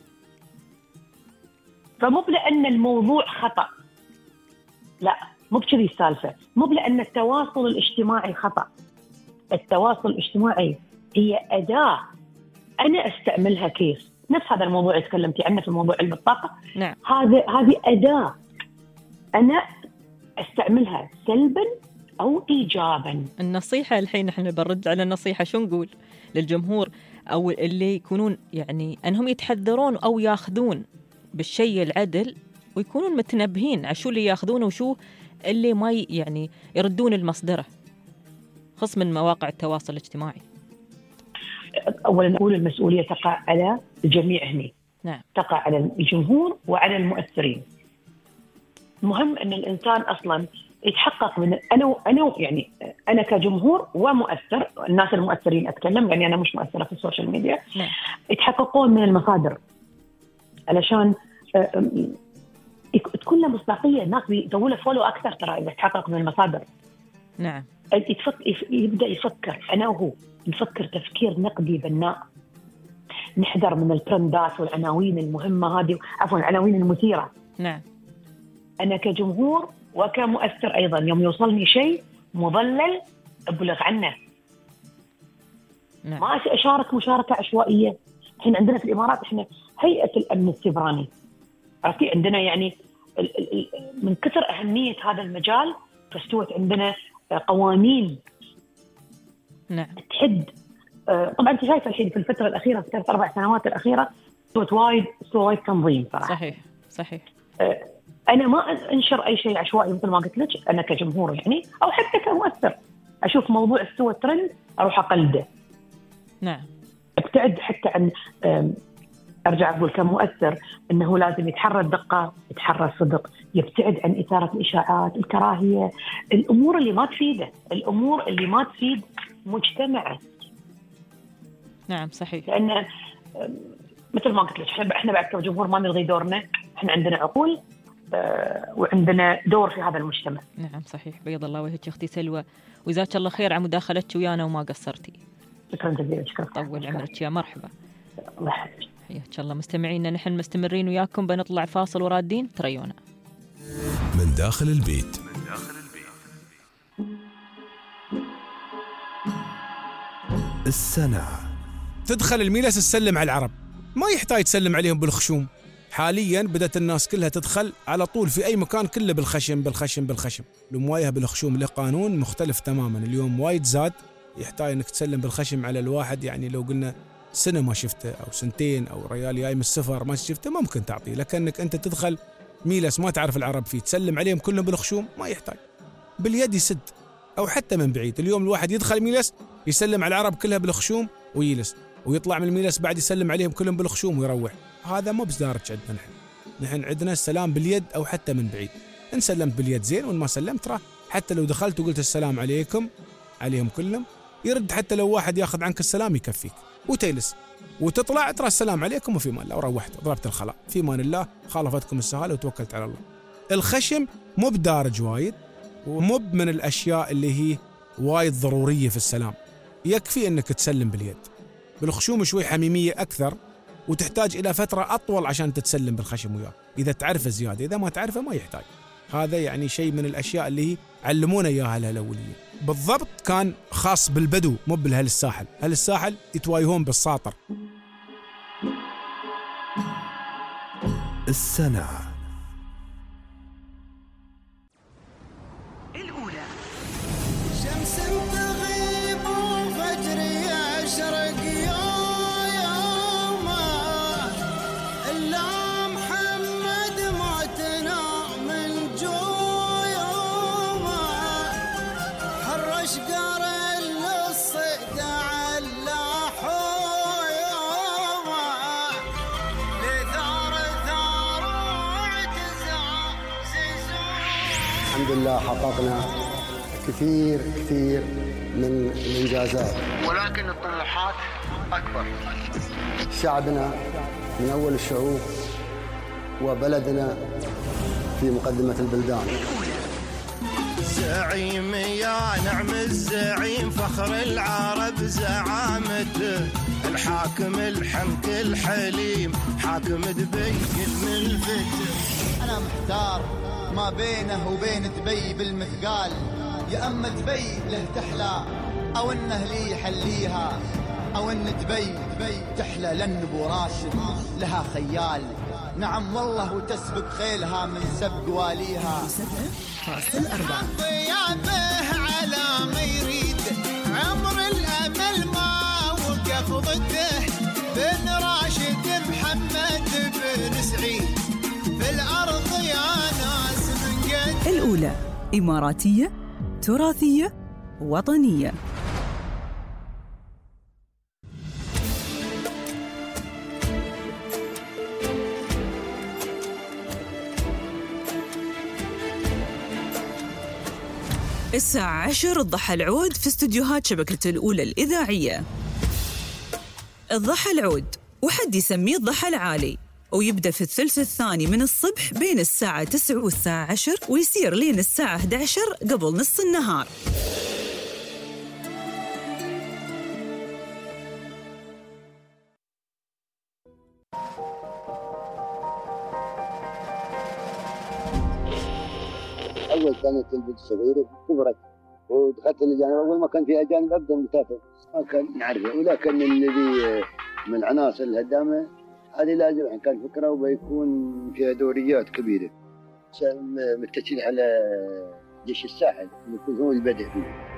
فمو لأن الموضوع خطأ، لا مو بكذي السالفة، مو لأن التواصل الاجتماعي خطأ. التواصل الاجتماعي هي أداة أنا أستعملها كيف. نفس هذا الموضوع اللي تكلمتي عنه في موضوع علم الطاقة. نعم. هذا هذه أداة أنا أستعملها سلبا أو إيجابا. النصيحة الحين نحن بنرد على النصيحة، شو نقول للجمهور أو اللي يكونون يعني أنهم يتحذرون أو ياخذون بالشيء العدل ويكونون متنبهين على شو اللي ياخذونه وشو اللي ما يعني يردون المصدره، خص من مواقع التواصل الاجتماعي؟ أولا نقول المسؤولية تقع على الجميع هنا. نعم. تقع على الجمهور وعلى المؤثرين. مهم أن الإنسان أصلا يتحقق من أنا أنا يعني أنا كجمهور ومؤثر، الناس المؤثرين أتكلم يعني أنا مش مؤثرة في السوشيال ميديا. نعم. يتحققون من المصادر علشان تكون له مصداقية. الناس بيسووا له فولو أكثر ترى إذا تحقق من المصادر. نعم. يبدأ يفكر أنا وهو نفكر تفكير نقدي بناء، نحذر من الترندات والعناوين المهمة هذه، عفوا العناوين المثيرة. نعم. أنا كجمهور وكمؤثر أيضا يوم يوصلني شيء مضلل أبلغ عنه. نعم. ما أشارك مشاركة عشوائية. الحين عندنا في الإمارات إحنا هيئة الأمن السيبراني، عرفتي عندنا يعني من كثر أهمية هذا المجال فاستوت عندنا قوانين. نعم. تحد طبعا أنت شايفة الحين في الفترة الأخيرة في الثلاث أربع سنوات الأخيرة استوت وايد وايد تنظيم صراحة. صحيح صحيح. أنا ما أنشر أي شيء عشوائي مثل ما قلت لك. أنا كجمهور يعني أو حتى كمؤثر أشوف موضوع استوى ترند أروح أقلده. نعم. ابتعد حتى عن أرجع أقول كمؤثر أنه لازم يتحرى الدقة، يتحرى الصدق، يبتعد عن إثارة الإشاعات، الكراهية، الأمور اللي ما تفيده، الأمور اللي ما تفيد مجتمعه. نعم صحيح. لأن مثل ما قلت لك إحنا إحنا بعد كجمهور ما نلغي دورنا، إحنا عندنا عقول وعندنا دور في هذا المجتمع. نعم صحيح. بيض الله وجهك أختي سلوى، وجزاك الله خير على مداخلتك ويانا وما قصرتي. شكرا جزيلا. شكرا. طول عمرك يا مرحبا. الله يحفظك. حياك الله. مستمعينا نحن مستمرين وياكم، بنطلع فاصل ورادين تريونا. من داخل البيت. السنة. تدخل الميلس تسلم على العرب، ما يحتاج تسلم عليهم بالخشوم. حاليا بدأت الناس كلها تدخل على طول في أي مكان كله بالخشم بالخشم بالخشم. المواجهة بالخشوم له قانون مختلف تماما. اليوم وايد زاد، يحتاج انك تسلم بالخشم على الواحد يعني لو قلنا سنة ما شفته أو سنتين أو ريال جاي من السفر ما شفته ممكن تعطيه، لكنك أنت تدخل ميلس ما تعرف العرب فيه تسلم عليهم كلهم بالخشوم ما يحتاج. باليد يسد أو حتى من بعيد. اليوم الواحد يدخل ميلس يسلم على العرب كلها بالخشوم ويجلس، ويطلع من الميلس بعد يسلم عليهم كلهم بالخشوم ويروح. هذا ما بصدارج عندنا نحن. نحن عندنا السلام باليد أو حتى من بعيد. إن سلمت باليد زين وإن ما سلمت راه حتى لو دخلت وقلت السلام عليكم عليهم كلهم يرد، حتى لو واحد ياخذ عنك السلام يكفيك وتجلس وتطلع ترى السلام عليكم وفي مان الله وروحت ضربت الخلاء في مان الله خالفتكم السهالة وتوكلت على الله. الخشم مو بدارج وايد ومو من الأشياء اللي هي وايد ضرورية في السلام. يكفي أنك تسلم باليد. بالخشوم شوي حميمية أكثر وتحتاج إلى فترة أطول عشان تتسلم بالخشم وياه إذا تعرفه زيادة. إذا ما تعرفه ما يحتاج. هذا يعني شيء من الأشياء اللي هي علمونا إياها الأوليين. بالضبط كان خاص بالبدو مو بالهل الساحل. هل الساحل يتوايهون بالساطر. السنة الأولى. شمس تغيب وفجر يشرق يا يومه، إلا محمد ما تنام من جيومه، حرش قرن للصيد على حيومه، لثار ثار واعتزاز زيزومه. الحمد لله حققنا كثير كثير من الإنجازات، ولكن الطموحات أكبر. شعبنا من أول الشعوب وبلدنا في مقدمة البلدان. زعيم يا نعم الزعيم، فخر العرب زعامته، الحاكم الحنك الحليم، حاكم دبي من فتح. أنا محتار ما بينه وبين دبي بالمثقال، يا أما دبي له تحلى أو إنه لي يحليها، أو إن دبي تحلى للنبو راشد لها خيال. نعم والله وتسبق خيلها من سبق واليها. فاصل أربعة ضيافه على ما يريد عمر الأمل ما وقف ضده. بن راشد محمد بن سعيد في الأرض يا ناس من قد. الأولى إماراتية تراثية وطنية. الساعة عشر الضحى العود في استديوهات شبكة الأولى الإذاعية. الضحى العود وحد يسميه الضحى العالي، ويبدأ في الثلث الثاني من الصبح بين الساعة تسعة والساعة عشر، ويصير لين الساعة إحدى عشر قبل نص النهار. أول كانت البنت صغيرة كبرت ودخلت الجانب. أول ما كان في أجانب أبدأ متافق ما كان نعرفه، ولكن الذي من العناصر الهدامة هذه لازم كان فكرة وبيكون فيها دوريات كبيرة متجه على جيش الساحل يكون هو البدء فيه.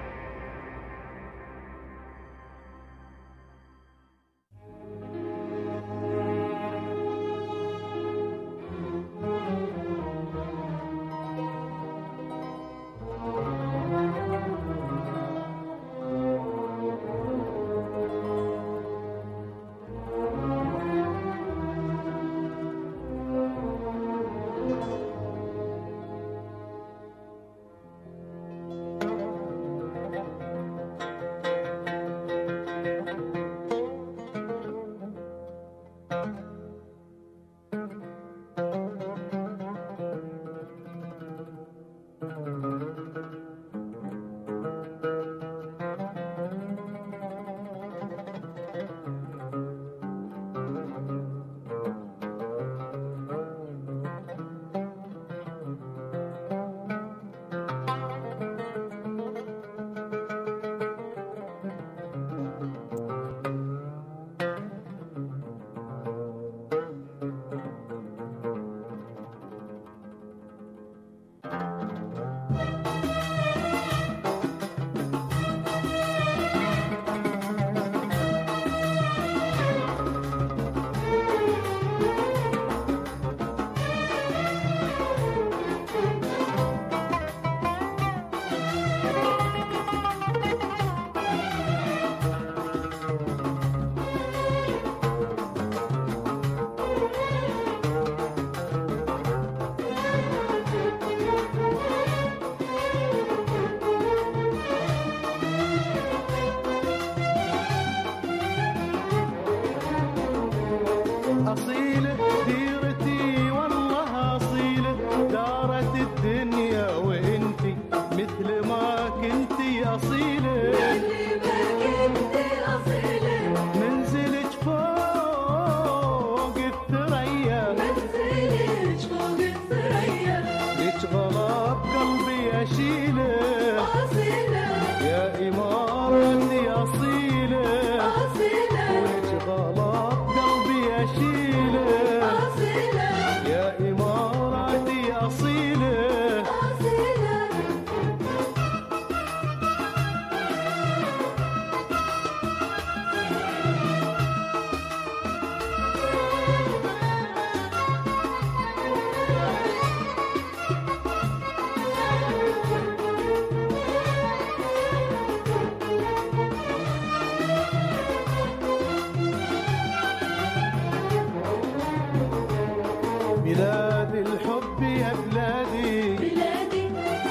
بلاد الحب يا بلادي بلادي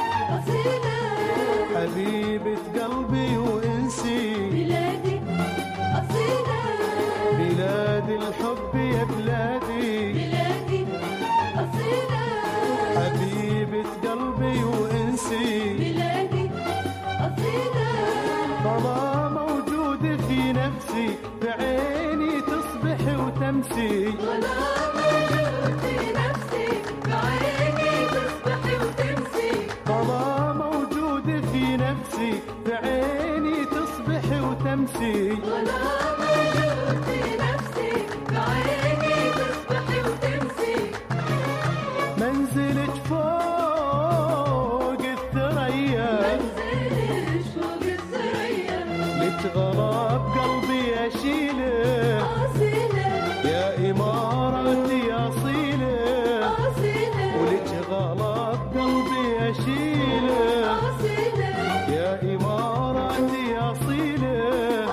أصيلة حبيبة قلبي وإنسي بلادي أصيلة بلاد الحب يا بلادي بلادي أصيلة حبيبة قلبي وإنسي بلادي أصيلة طالما موجودة في نفسي في عيني تصبح وتمسي في عيني تصبح وتمسي. ولتغرب قلبي أشيله يا إماراتي أصيله ولتغرب قلبي أشيله يا إماراتي أصيله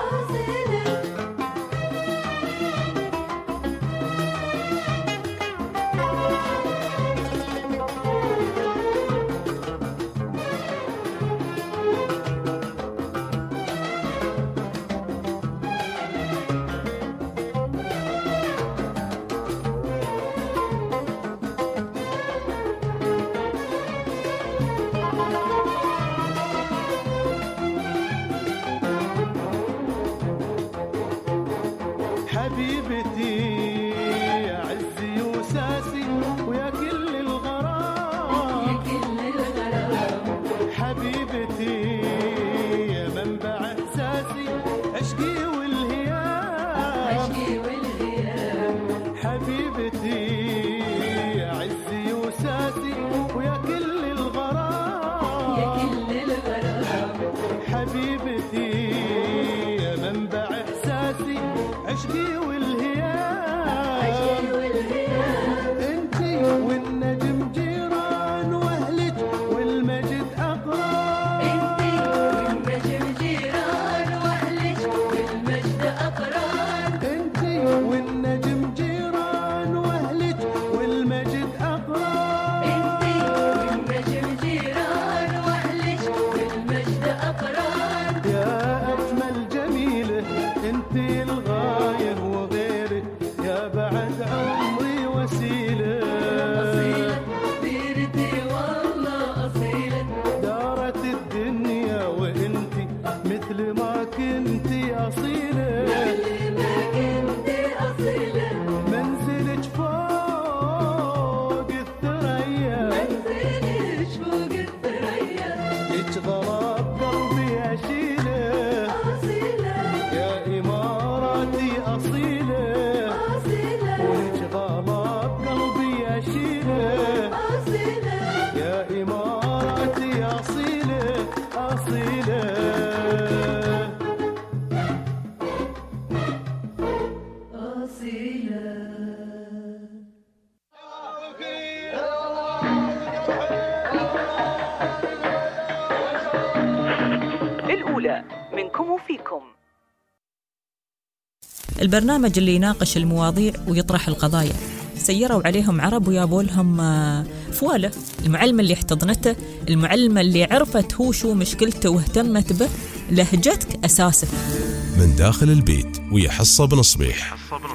حبيبتي يا عزي وساسي ويا كل الغرام يا كل الغرام حبيبتي يا منبع احساسي عشقي والهيام عشقي والهيام حبيبتي يا عزي وساسي ويا كل الغرام يا كل الغرام حبيبتي يا منبع احساسي عشقي والهيام عشقي والهيام انتي والنجم جيران واهلك والمجد اقران انتي والنجم جيران واهلك والمجد اقران انتي والنجم جيران واهلك والمجد اقران انتي والنجم جيران واهلك والمجد اقران يا اجمل جميله انتي الغاية وغيرك يا بعد عمري وسيلة أصيلة ديرتي والله أصيلة دارت الدنيا وانتي مثل ما كنتي أصيلة مثل ما كنتي أصيلة منزلك فوق الثريا منزلك فوق الثريا يتغرب قلبي أشيله أصيلة يا إماراتي أصيلة ولتغرب قلبي أشيله يا إماراتي أصيلة أصيلة الأولى منكم وفيكم، البرنامج اللي يناقش المواضيع ويطرح القضايا. سيروا عليهم عرب ويابوا لهم فوالة. المعلمة اللي احتضنته، المعلمة اللي عرفت هو شو مشكلته واهتمت به، لهجتك أساسك. من داخل البيت ويا حصة بنصبيح.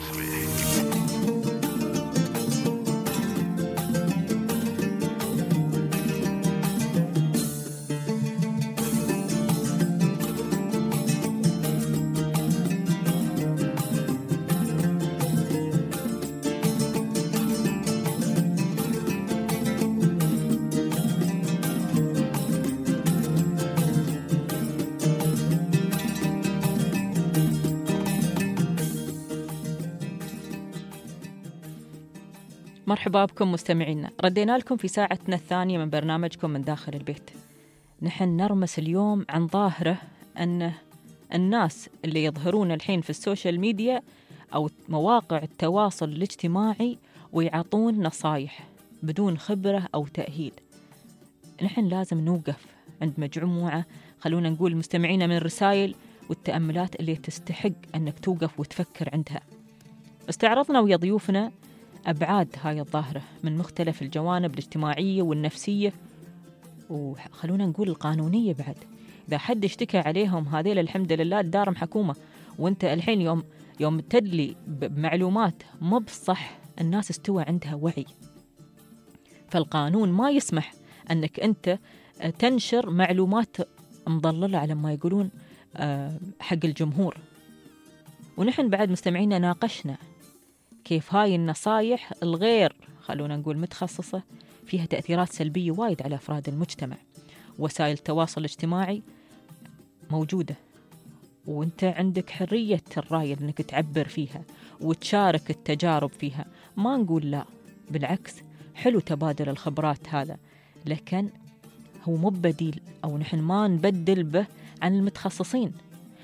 مرحبا بكم مستمعينا، ردينا لكم في ساعتنا الثانية من برنامجكم من داخل البيت. نحن نرمس اليوم عن ظاهرة أن الناس اللي يظهرون الحين في السوشيال ميديا أو مواقع التواصل الاجتماعي ويعطون نصايح بدون خبرة أو تأهيل. نحن لازم نوقف عند مجموعة، خلونا نقول مستمعينا، من الرسائل والتأملات اللي تستحق أنك توقف وتفكر عندها. استعرضنا ويا ضيوفنا أبعاد هاي الظاهرة من مختلف الجوانب الاجتماعية والنفسية، وخلونا نقول القانونية بعد. إذا حد اشتكى عليهم هذيل الحمد لله الدار محكومة، وانت الحين يوم يوم تدلي بمعلومات مو بصح، الناس استوى عندها وعي. فالقانون ما يسمح أنك أنت تنشر معلومات مضللة على ما يقولون حق الجمهور. ونحن بعد مستمعينا ناقشنا كيف هاي النصايح الغير خلونا نقول متخصصة فيها تأثيرات سلبية وايد على أفراد المجتمع. وسائل التواصل الاجتماعي موجودة، وانت عندك حرية الرأي انك تعبر فيها وتشارك التجارب فيها، ما نقول لا، بالعكس حلو تبادل الخبرات هذا، لكن هو مو بديل، أو نحن ما نبدل به عن المتخصصين.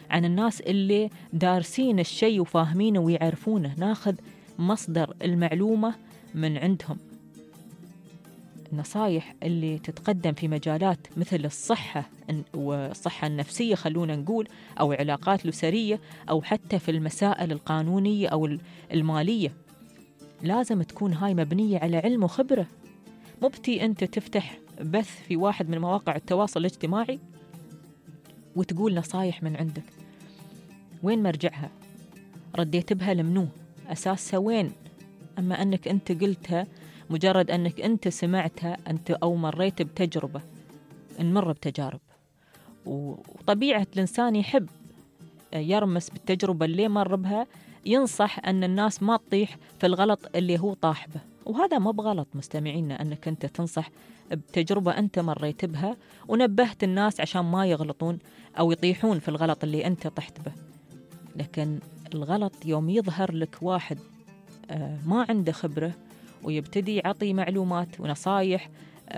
عن الناس اللي دارسين الشيء وفاهمينه ويعرفونه، ناخذ مصدر المعلومة من عندهم. النصايح اللي تتقدم في مجالات مثل الصحة والصحة النفسية خلونا نقول، أو علاقات الأسرية، أو حتى في المسائل القانونية أو المالية، لازم تكون هاي مبنية على علم وخبرة. مو بتي أنت تفتح بث في واحد من مواقع التواصل الاجتماعي وتقول نصايح من عندك. وين مرجعها؟ رديت بها لمنو؟ أساسها وين؟ أما أنك أنت قلتها مجرد أنك أنت سمعتها أنت أو مريت بتجربة. نمر بتجارب، وطبيعة الإنسان يحب يرمس بالتجربة اللي مر بها، ينصح أن الناس ما تطيح في الغلط اللي هو طاح به. وهذا ما بغلط مستمعينا أنك أنت تنصح بتجربة أنت مريت بها ونبهت الناس عشان ما يغلطون أو يطيحون في الغلط اللي أنت طحت به. لكن الغلط يوم يظهر لك واحد ما عنده خبرة ويبتدي يعطي معلومات ونصايح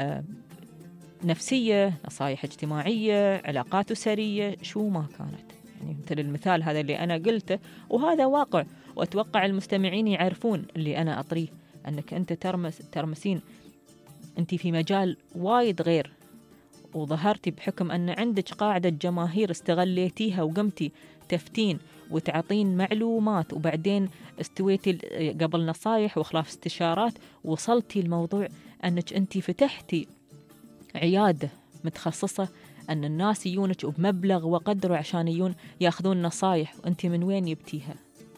نفسية، نصايح اجتماعية، علاقات أسرية، شو ما كانت، يعني مثل المثال هذا اللي أنا قلته، وهذا واقع، وأتوقع المستمعين يعرفون اللي أنا أطريه، أنك أنت ترمس ترمسين أنت في مجال وايد غير، وظهرتي بحكم أن عندك قاعدة جماهير استغليتيها وقمتي تفتين وتعطين معلومات، وبعدين استويتي قبل نصايح وخلاف استشارات وصلتي الموضوع أنك أنت فتحتي عيادة متخصصة أن الناس يجونك بمبلغ وقدره عشان يجون ياخذون نصايح، وأنت من وين يبتيها؟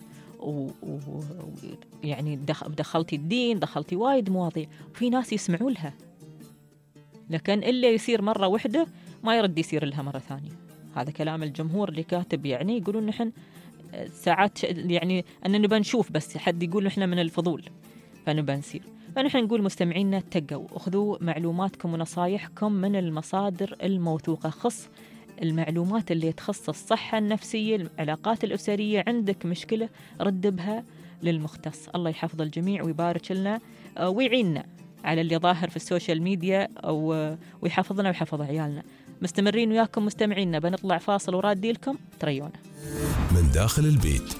ويعني دخلتي الدين، دخلتي وايد مواضيع، وفي ناس يسمعوا لها، لكن اللي يصير مرة واحدة ما يرد يصير لها مرة ثانية. هذا كلام الجمهور اللي كاتب، يعني يقولون نحن ساعات يعني أننا نبى نشوف، بس حد يقول نحن من الفضول فنبى نصير. فنحن نقول مستمعينا تقوا، أخذوا معلوماتكم ونصايحكم من المصادر الموثوقة، خص المعلومات اللي تخص الصحة النفسية، العلاقات الأسرية. عندك مشكلة رد بها للمختص. الله يحفظ الجميع ويبارك لنا ويعيننا على اللي ظاهر في السوشيال ميديا، أو ويحفظنا ويحفظ عيالنا. مستمرين وياكم مستمعينا، بنطلع فاصل ورادي لكم تريونا من داخل البيت.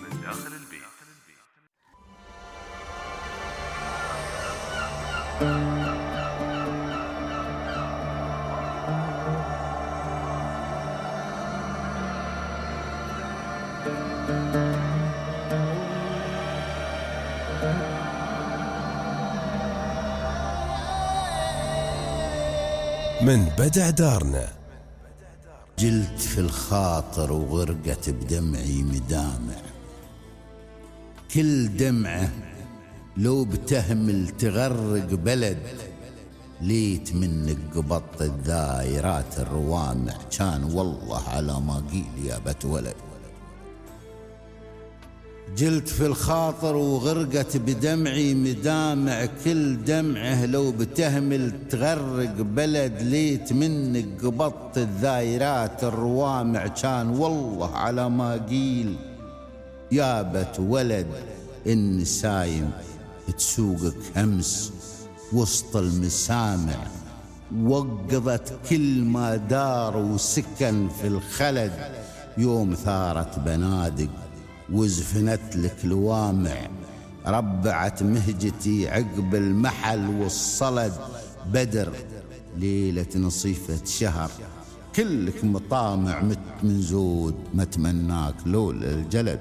من بدع دارنا. جلت في الخاطر وغرقت بدمعي مدامع، كل دمعة لو بتهمل تغرق بلد، ليت منك قبضت الذايرات الروامع، كان والله على ما قيل يا بت ولد. جلت في الخاطر وغرقت بدمعي مدامع، كل دمعه لو بتهمل تغرق بلد، ليت منك قبضت الذايرات الروامع، كان والله على ما قيل يا بت ولد. النسايم تسوقك همس وسط المسامع، وقضت كل ما دار وسكن في الخلد، يوم ثارت بنادق وزفنت لك لوامع، ربعت مهجتي عقب المحل والصلد، بدر ليلة نصيفة شهر كلك مطامع، مت من زود ما تمناك لول الجلد.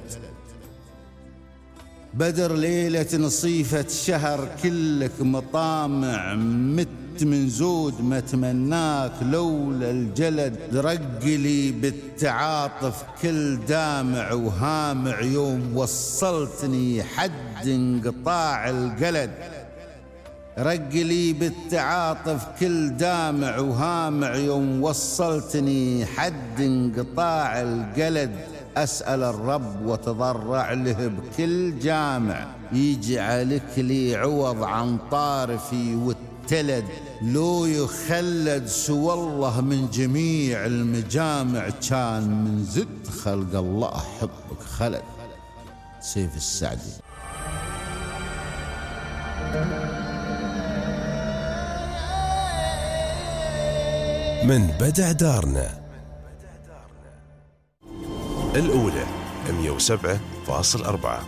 بدر ليلة نصيفة شهر كلك مطامع، مت من زود ما تمناك لولا الجلد. رقلي بالتعاطف كل دامع وهامع، يوم وصلتني حد انقطاع القلد. رقلي بالتعاطف كل دامع وهامع، يوم وصلتني حد انقطاع القلد. أسأل الرب وتضرع له بكل جامع، يجعلك لي عوض عن طارفي والتلد، لو يخلد سوى الله من جميع المجامع، كان من زد خلق الله حبك خلد. سيف السعدي. من بدع دارنا. الأولى مية وسبعة فاصل أربعة.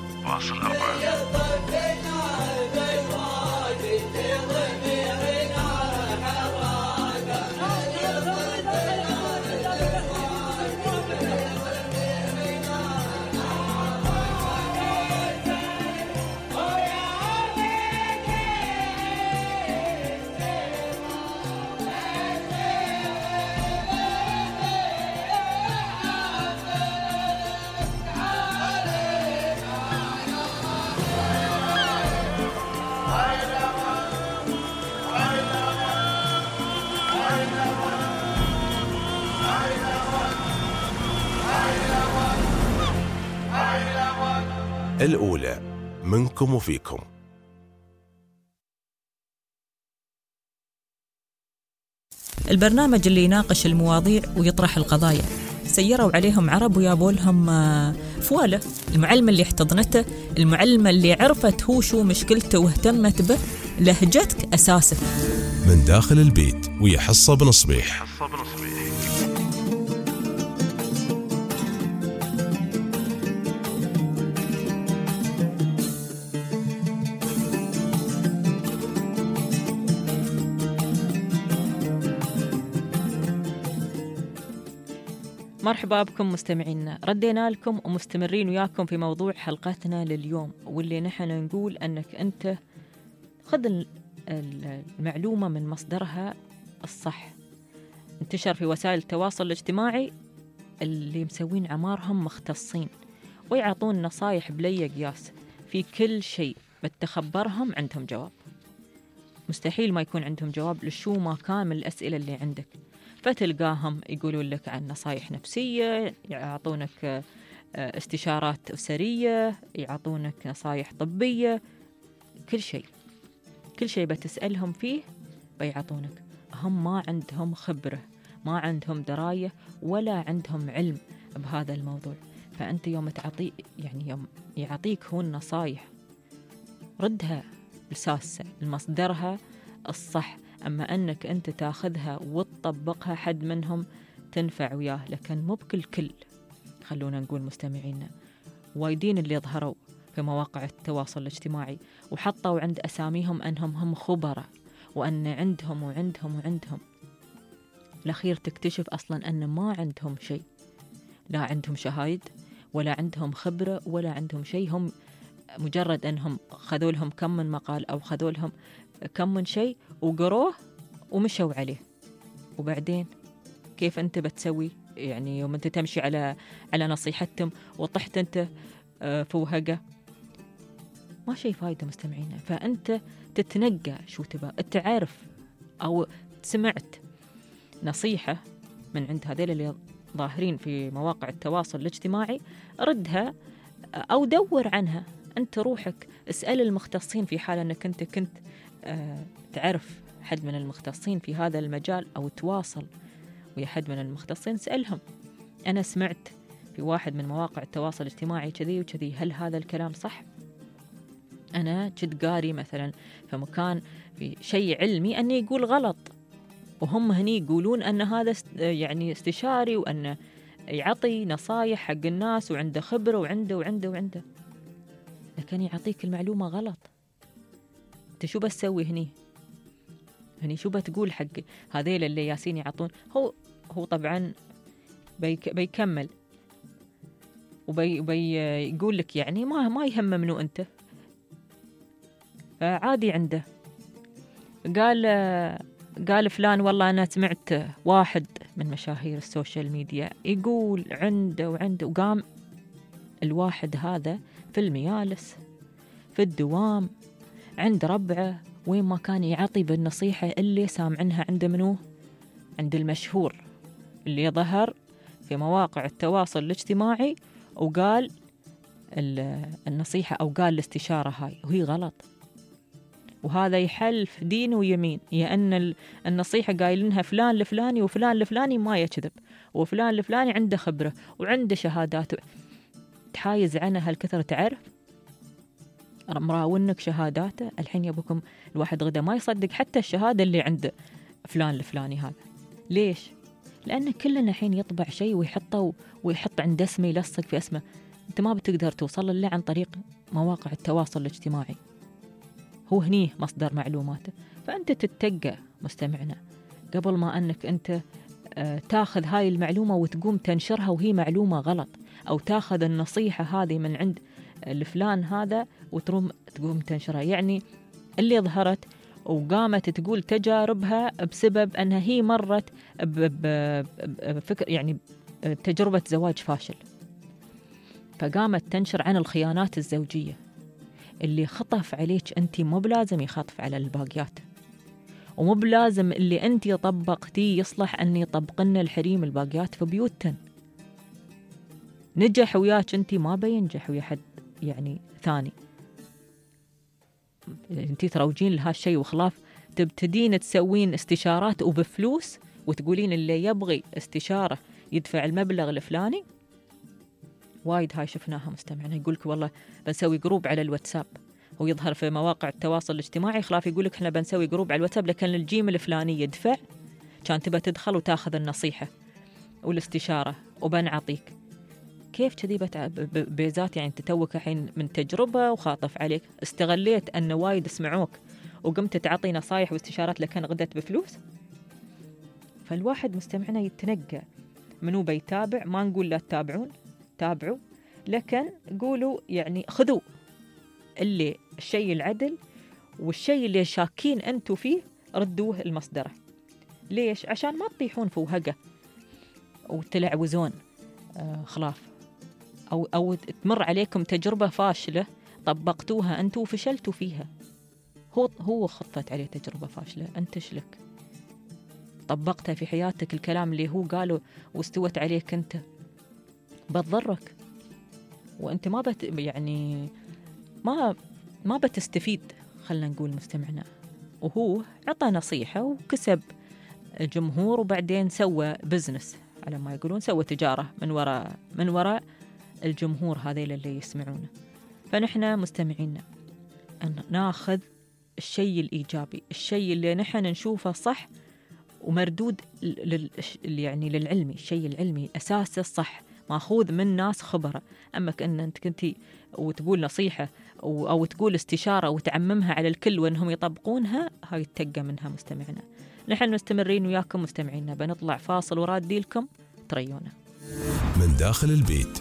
الأولى منكم وفيكم. البرنامج اللي يناقش المواضيع ويطرح القضايا. سيروا عليهم عرب ويابوا لهم فوالة. المعلمة اللي احتضنته، المعلمة اللي عرفت هو شو مشكلته واهتمت به، لهجتك أساسك. من داخل البيت ويا حصة بن صبيح. مرحبا بكم مستمعينا، ردينا لكم ومستمرين وياكم في موضوع حلقتنا لليوم، واللي نحن نقول أنك أنت خذ المعلومة من مصدرها الصح. انتشر في وسائل التواصل الاجتماعي اللي مسوين عمارهم مختصين ويعطون نصايح بلي قياس في كل شيء، بتخبرهم عندهم جواب. مستحيل ما يكون عندهم جواب لشو ما كان من الأسئلة اللي عندك، فتلقاهم يقولون لك عن نصايح نفسية، يعطونك استشارات أسرية، يعطونك نصايح طبية، كل شيء كل شيء بتسألهم فيه بيعطونك. هم ما عندهم خبرة، ما عندهم دراية، ولا عندهم علم بهذا الموضوع. فأنت يوم تعطي يعني يوم يعطيك هو النصايح ردها بساسة لمصدرها الصح. أما أنك أنت تاخذها وتطبقها حد منهم تنفع وياه، لكن مو بكل كل. خلونا نقول مستمعينا، وايدين اللي ظهروا في مواقع التواصل الاجتماعي وحطوا عند أساميهم أنهم هم خبراء، وأن عندهم وعندهم وعندهم الأخير تكتشف أصلا أن ما عندهم شيء، لا عندهم شهايد ولا عندهم خبرة ولا عندهم شيء. هم مجرد أنهم خذوا لهم كم من مقال أو خذوا لهم كم من شيء وقروه ومشوا عليه. وبعدين كيف أنت بتسوي؟ يعني يوم أنت تمشي على على نصيحتهم وطحت أنت فوهقة، ما شيء فايدة مستمعينا. فأنت تتنقى شو تبى، تعرف أو سمعت نصيحة من عند هذول اللي ظاهرين في مواقع التواصل الاجتماعي، ردها أو دور عنها أنت روحك. اسأل المختصين في حال أنك أنت كنت أه تعرف حد من المختصين في هذا المجال، أو تواصل ويا حد من المختصين سألهم. أنا سمعت في واحد من مواقع التواصل الاجتماعي كذي وكذي، هل هذا الكلام صح؟ أنا كنت قاري مثلا في مكان في شيء علمي أني يقول غلط، وهم هني يقولون أن هذا يعني استشاري وأنه يعطي نصايح حق الناس وعنده خبرة وعنده وعنده وعنده، لكن يعطيك المعلومة غلط. أنت شو بتسوي هني؟ هني شو بتقول حق هذيل اللي ياسين يعطون؟ هو هو طبعا بيك بيكمل وبيقول لك يعني ما ما يهم منو أنت، فعادي عنده. قال قال فلان والله أنا سمعت واحد من مشاهير السوشيال ميديا يقول عنده وعنده، وقام الواحد هذا في الميالس في الدوام عند ربعه وين ما كان يعطي بالنصيحة اللي سامعنها عند منو؟ عند المشهور اللي ظهر في مواقع التواصل الاجتماعي وقال النصيحة أو قال الاستشارة هاي وهي غلط. وهذا يحلف دين ويمين يا أن النصيحة قايلينها فلان لفلاني وفلان لفلاني ما يكذب، وفلان لفلاني عنده خبرة وعنده شهادات. تحايز عنها هالكثر، تعرف مراونك شهاداته. الحين يبوكم الواحد غدا ما يصدق حتى الشهادة اللي عند فلان لفلاني هذا. ليش؟ لأن كلنا الحين يطبع شيء ويحطه ويحط عند اسمه يلصق في اسمه. أنت ما بتقدر توصل إلا عن طريق مواقع التواصل الاجتماعي، هو هنيه مصدر معلوماته. فأنت تتقى مستمعنا قبل ما أنك أنت آه تاخذ هاي المعلومة وتقوم تنشرها وهي معلومة غلط، أو تاخذ النصيحة هذه من عند الفلان هذا وتروم تقوم تنشرها. يعني اللي ظهرت وقامت تقول تجاربها بسبب أنها هي مرت بفكر يعني تجربة زواج فاشل، فقامت تنشر عن الخيانات الزوجية. اللي خطف عليك أنت مو بلازم يخطف على الباقيات، ومو بلازم اللي أنت طبقتيه يصلح أن يطبقن الحريم الباقيات في بيوتن. نجح وياك أنت ما بينجح ويا حد يعني ثاني. أنت تروجين لهالشيء وخلاف تبتدين تسوين استشارات وبفلوس وتقولين اللي يبغي استشارة يدفع المبلغ الفلاني. وايد هاي شفناها مستمعنا، يقولك والله بنسوي جروب على الواتساب، ويظهر في مواقع التواصل الاجتماعي خلاف يقولك احنا بنسوي جروب على الواتساب لكن الجيم الفلاني يدفع كان تبى تدخل وتاخذ النصيحة والاستشارة وبنعطيك. كيف كذي بيزات؟ يعني تتوك الحين من تجربة وخاطف عليك، استغليت أن وايد سمعوك وقمت تعطي نصايح واستشارات لكن غدت بفلوس. فالواحد مستمعنا يتنقى منو بيتابع. ما نقول لا تتابعون، تابعوا، لكن قولوا يعني خذوا اللي الشيء العدل، والشيء اللي شاكين أنتوا فيه ردوه المصدره. ليش؟ عشان ما تطيحون في وهقة وتلعوزون آه خلاف، أو, أو تمر عليكم تجربة فاشلة طبقتوها أنتوا وفشلتوا فيها. هو هو خطت عليه تجربة فاشلة، أنت شلك طبقتها في حياتك. الكلام اللي هو قاله واستوت عليك أنت بتضرك، وأنت ما بت يعني ما ما بتستفيد. خلنا نقول مستمعنا، وهو عطى نصيحة وكسب جمهور وبعدين سوى بزنس على ما يقولون، سوى تجارة من وراء من وراء الجمهور هذيل اللي يسمعونه. فنحن مستمعينا أن ناخذ الشيء الإيجابي، الشيء اللي نحن نشوفه صح ومردود لل يعني للعلمي، الشيء العلمي أساسه الصح ماخوذ من ناس خبرة. أما كأن أنت كنتي وتقول نصيحة أو تقول استشارة وتعممها على الكل وأنهم يطبقونها، هاي التقى منها مستمعنا. نحن مستمرين وياكم مستمعينا، بنطلع فاصل ورادي لكم تريونا من داخل البيت.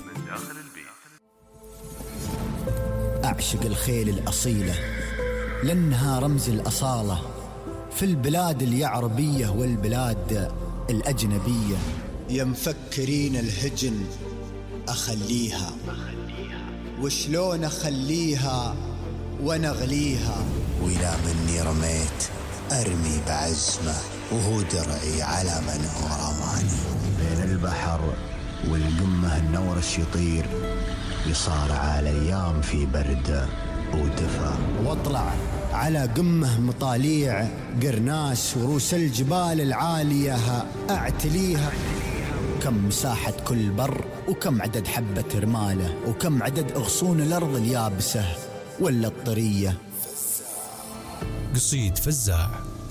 أعشق الخيل الأصيلة لأنها رمز الأصالة في البلاد اليعربية والبلاد الأجنبية. يا مفكرين الهجن أخليها، وشلون أخليها ونغليها، وإلى مني رميت أرمي بعزمه وهو درعي على من هو رماني. بين البحر والقمة النورش يطير، يصارع الأيام في برد ودفا، واطلع على قمة مطاليع قرناس وروس الجبال العالية أعتليها. كم مساحة كل بر، وكم عدد حبة رمالة، وكم عدد أغصون الأرض اليابسة ولا الطرية. قصيد فزاع.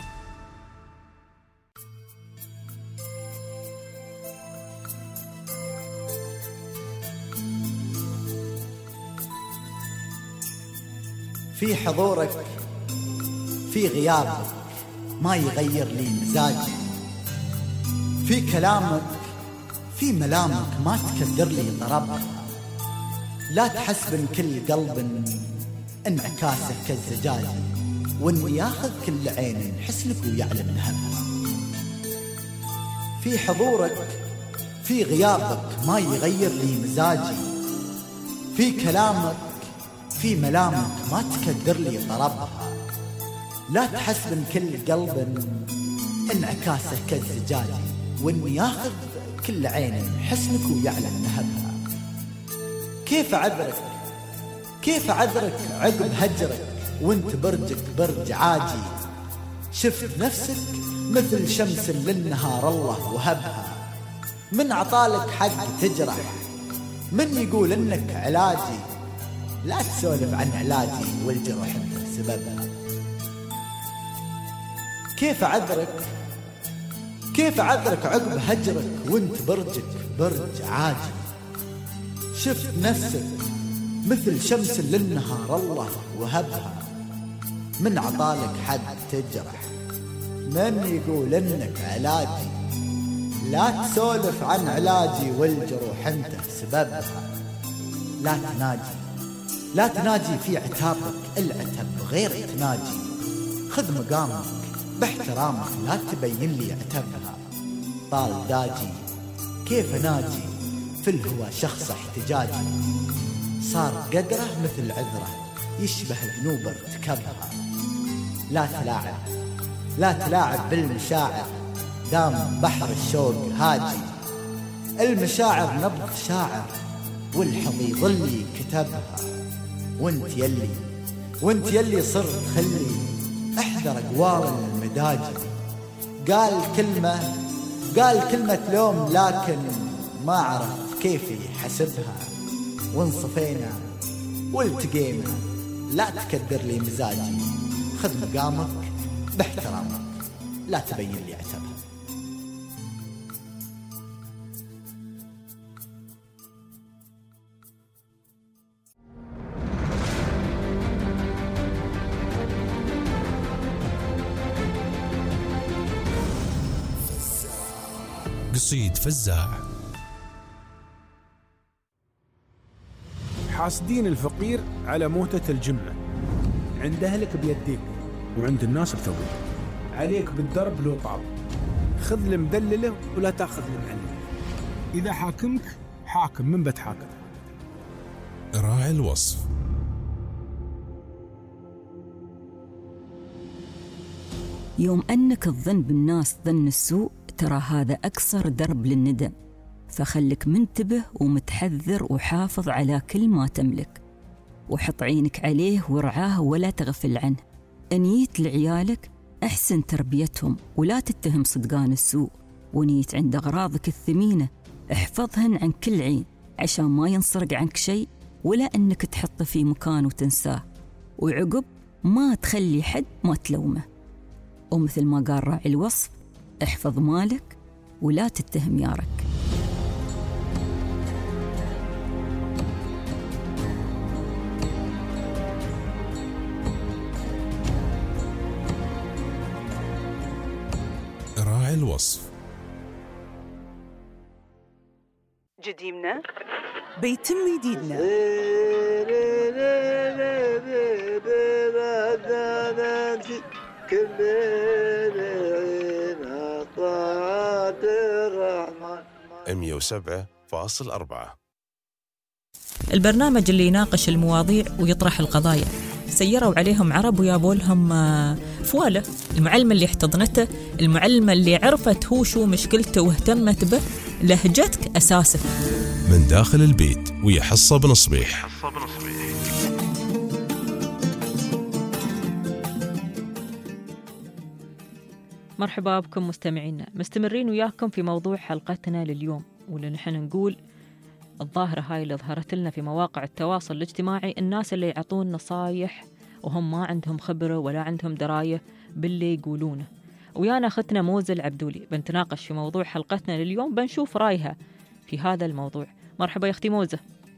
في حضورك في غيابك ما يغير لي مزاجي، في كلامك في ملامك ما تكدر لي ضربك. لا تحسبن كل قلب انعكاسك كالزجاج، وان ياخذ كل عين حسنك ويعلم نهبها. في حضورك في غيابك ما يغير لي مزاجي، في كلامك في ملامك ما تكدر لي طربها. لا تحسبن كل قلب انعكاسه كالزجاج، وان ياخذ كل عين حسنك ويعلم نهبها. كيف عذرك كيف عذرك عقب هجرك وانت برجك برج عاجي. شفت نفسك مثل شمس للنهار الله وهبها. من عطالك حق تجرح، من يقول انك علاجي. لا تسولف عن علاجي والجرح انت سببها. كيف عذرك كيف عذرك عقب هجرك وانت برجك برج عاجي. شفت نفسك مثل شمس للنهار الله وهبها، من عطالك حد تجرح، من يقول انك علاجي. لا تسولف عن علاجي والجروح انت سببها. لا تناجي لا تناجي في عتابك، العتب غير تناجي. خذ مقامك باحترامك، لا تبين لي عتبها. طال داجي كيف ناجي في الهوى شخص احتجاجي. صار قدره مثل عذره يشبه ذنوب ارتكبها. لا تلاعب لا تلاعب بالمشاعر، دام بحر الشوق هاجي. المشاعر نبض شاعر والحظ يظلي كتبها. وانت يلي وانت يلي صرت خلي احذر اقوال المداجي. قال كلمة قال كلمة لوم لكن ما عرف كيف يحسبها. وانصفينا والتقينا، لا تكدر لي مزاجي. خذ مقامك باحترامك، لا تبين لي عتبها. قصيد فزاع. حاسدين الفقير على موتة الجمعة، عند أهلك بيديك وعند الناس بثوبك. عليك بالدرب لو طاب، خذ المدلله ولا تاخذ المعلم. إذا حاكمك حاكم من بتحاكم. راعي الوصف. يوم أنك تظن بالناس ظن السوء، ترى هذا أكثر درب للندم. فخلك منتبه ومتحذر وحافظ على كل ما تملك، وحط عينك عليه ورعاه ولا تغفل عنه. أنيت لعيالك أحسن تربيتهم ولا تتهم صدقان السوء. ونيت عند أغراضك الثمينة احفظهن عن كل عين، عشان ما ينسرق عنك شيء ولا أنك تحطه في مكان وتنساه. وعقب ما تخلي حد ما تلومه. ومثل ما قال راعي الوصف، احفظ مالك ولا تتهم يارك. راعي الوصف. جديمنا بيتم جديدنا. مية وسبعة فاصل أربعة. البرنامج اللي يناقش المواضيع ويطرح القضايا. سيروا عليهم عرب ويابوا لهم فوالة. المعلمة اللي احتضنته، المعلمة اللي عرفت هو شو مشكلته واهتمت به، لهجتك أساسك. من داخل البيت ويا حصة بنصبيح. مرحبا بكم مستمعينا، مستمرين وياكم في موضوع حلقتنا لليوم، واللي نحن نقول الظاهرة هاي اللي ظهرت لنا في مواقع التواصل الاجتماعي، الناس اللي يعطون نصايح وهم ما عندهم خبرة ولا عندهم دراية باللي يقولونه. ويانا أختنا موزة العبدولي بنتناقش في موضوع حلقتنا لليوم، بنشوف رأيها في هذا الموضوع. مرحبا يا أختي موزة.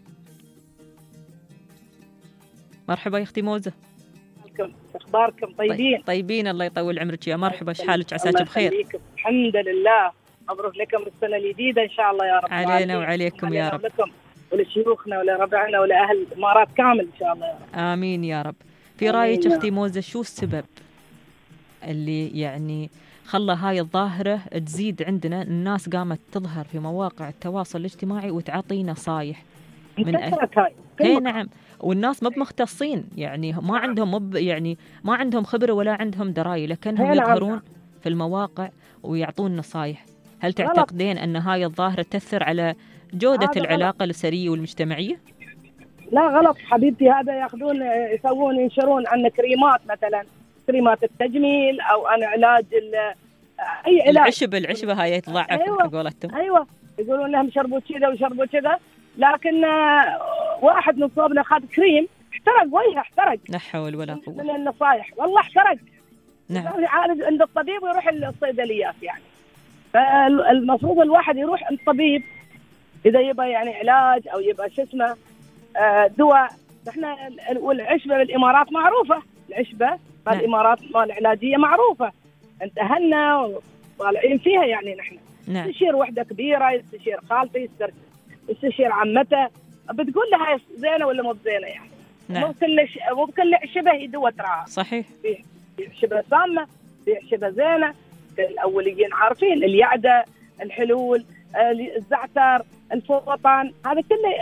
مرحبا يا أختي موزة. أخباركم طيبين؟ طيب طيبين الله يطول عمرك يا مرحبا. ايش حالك؟ عساك بخير؟ الحمد لله. مبروك لكم السنة الجديدة إن شاء الله يا رب. علينا وعليكم يا رب. لكم ولشيوخنا ولربعنا ولأهل الإمارات كامل إن شاء الله يا رب. آمين يا رب. في رأيك أختي موزة شو السبب اللي يعني خلى هاي الظاهرة تزيد عندنا؟ الناس قامت تظهر في مواقع التواصل الاجتماعي وتعطي نصايح من أهل. هاي نعم، والناس ما بمختصين، يعني ما عندهم مب يعني ما عندهم خبرة ولا عندهم دراية، لكنهم يظهرون في المواقع ويعطون نصايح. هل تعتقدين أن هاي الظاهرة تأثر على جودة العلاقة غلط. الأسرية والمجتمعية؟ لا غلط حبيبتي، هذا ياخذون يسوون ينشرون عن كريمات، مثلا كريمات التجميل أو عن علاج أي علاج. العشب العشبة هاي تضعف. أيوة. قولتهم أيوة يقولون لهم شربوا كذا وشربوا كذا، لكن واحد من صوبنا أخذ كريم احترق وجهه، احترق. لا حول ولا قوة. من النصائح والله احترق. نعم. يعالج عند الطبيب ويروح للصيدليات يعني. فالمفروض الواحد يروح عند طبيب اذا يبغى يعني علاج او يبغى شو اسمه آه دواء. احنا والعشبه بالامارات معروفه، العشبه مال الامارات مال العلاجيه معروفه، انتهلنا وطالعين فيها يعني. نحن نعم. يستشير وحده كبيره، يستشير خالته، يستشير عمته، بتقول لها زينه ولا مو زينه يعني. نعم. مو كل ش... مو كل شبه يدوى تراها. صحيح. في شبه سامه، في شبه زينه، الاوليين عارفين اليعده، الحلول، الزعتر، الفوطان، هذا كله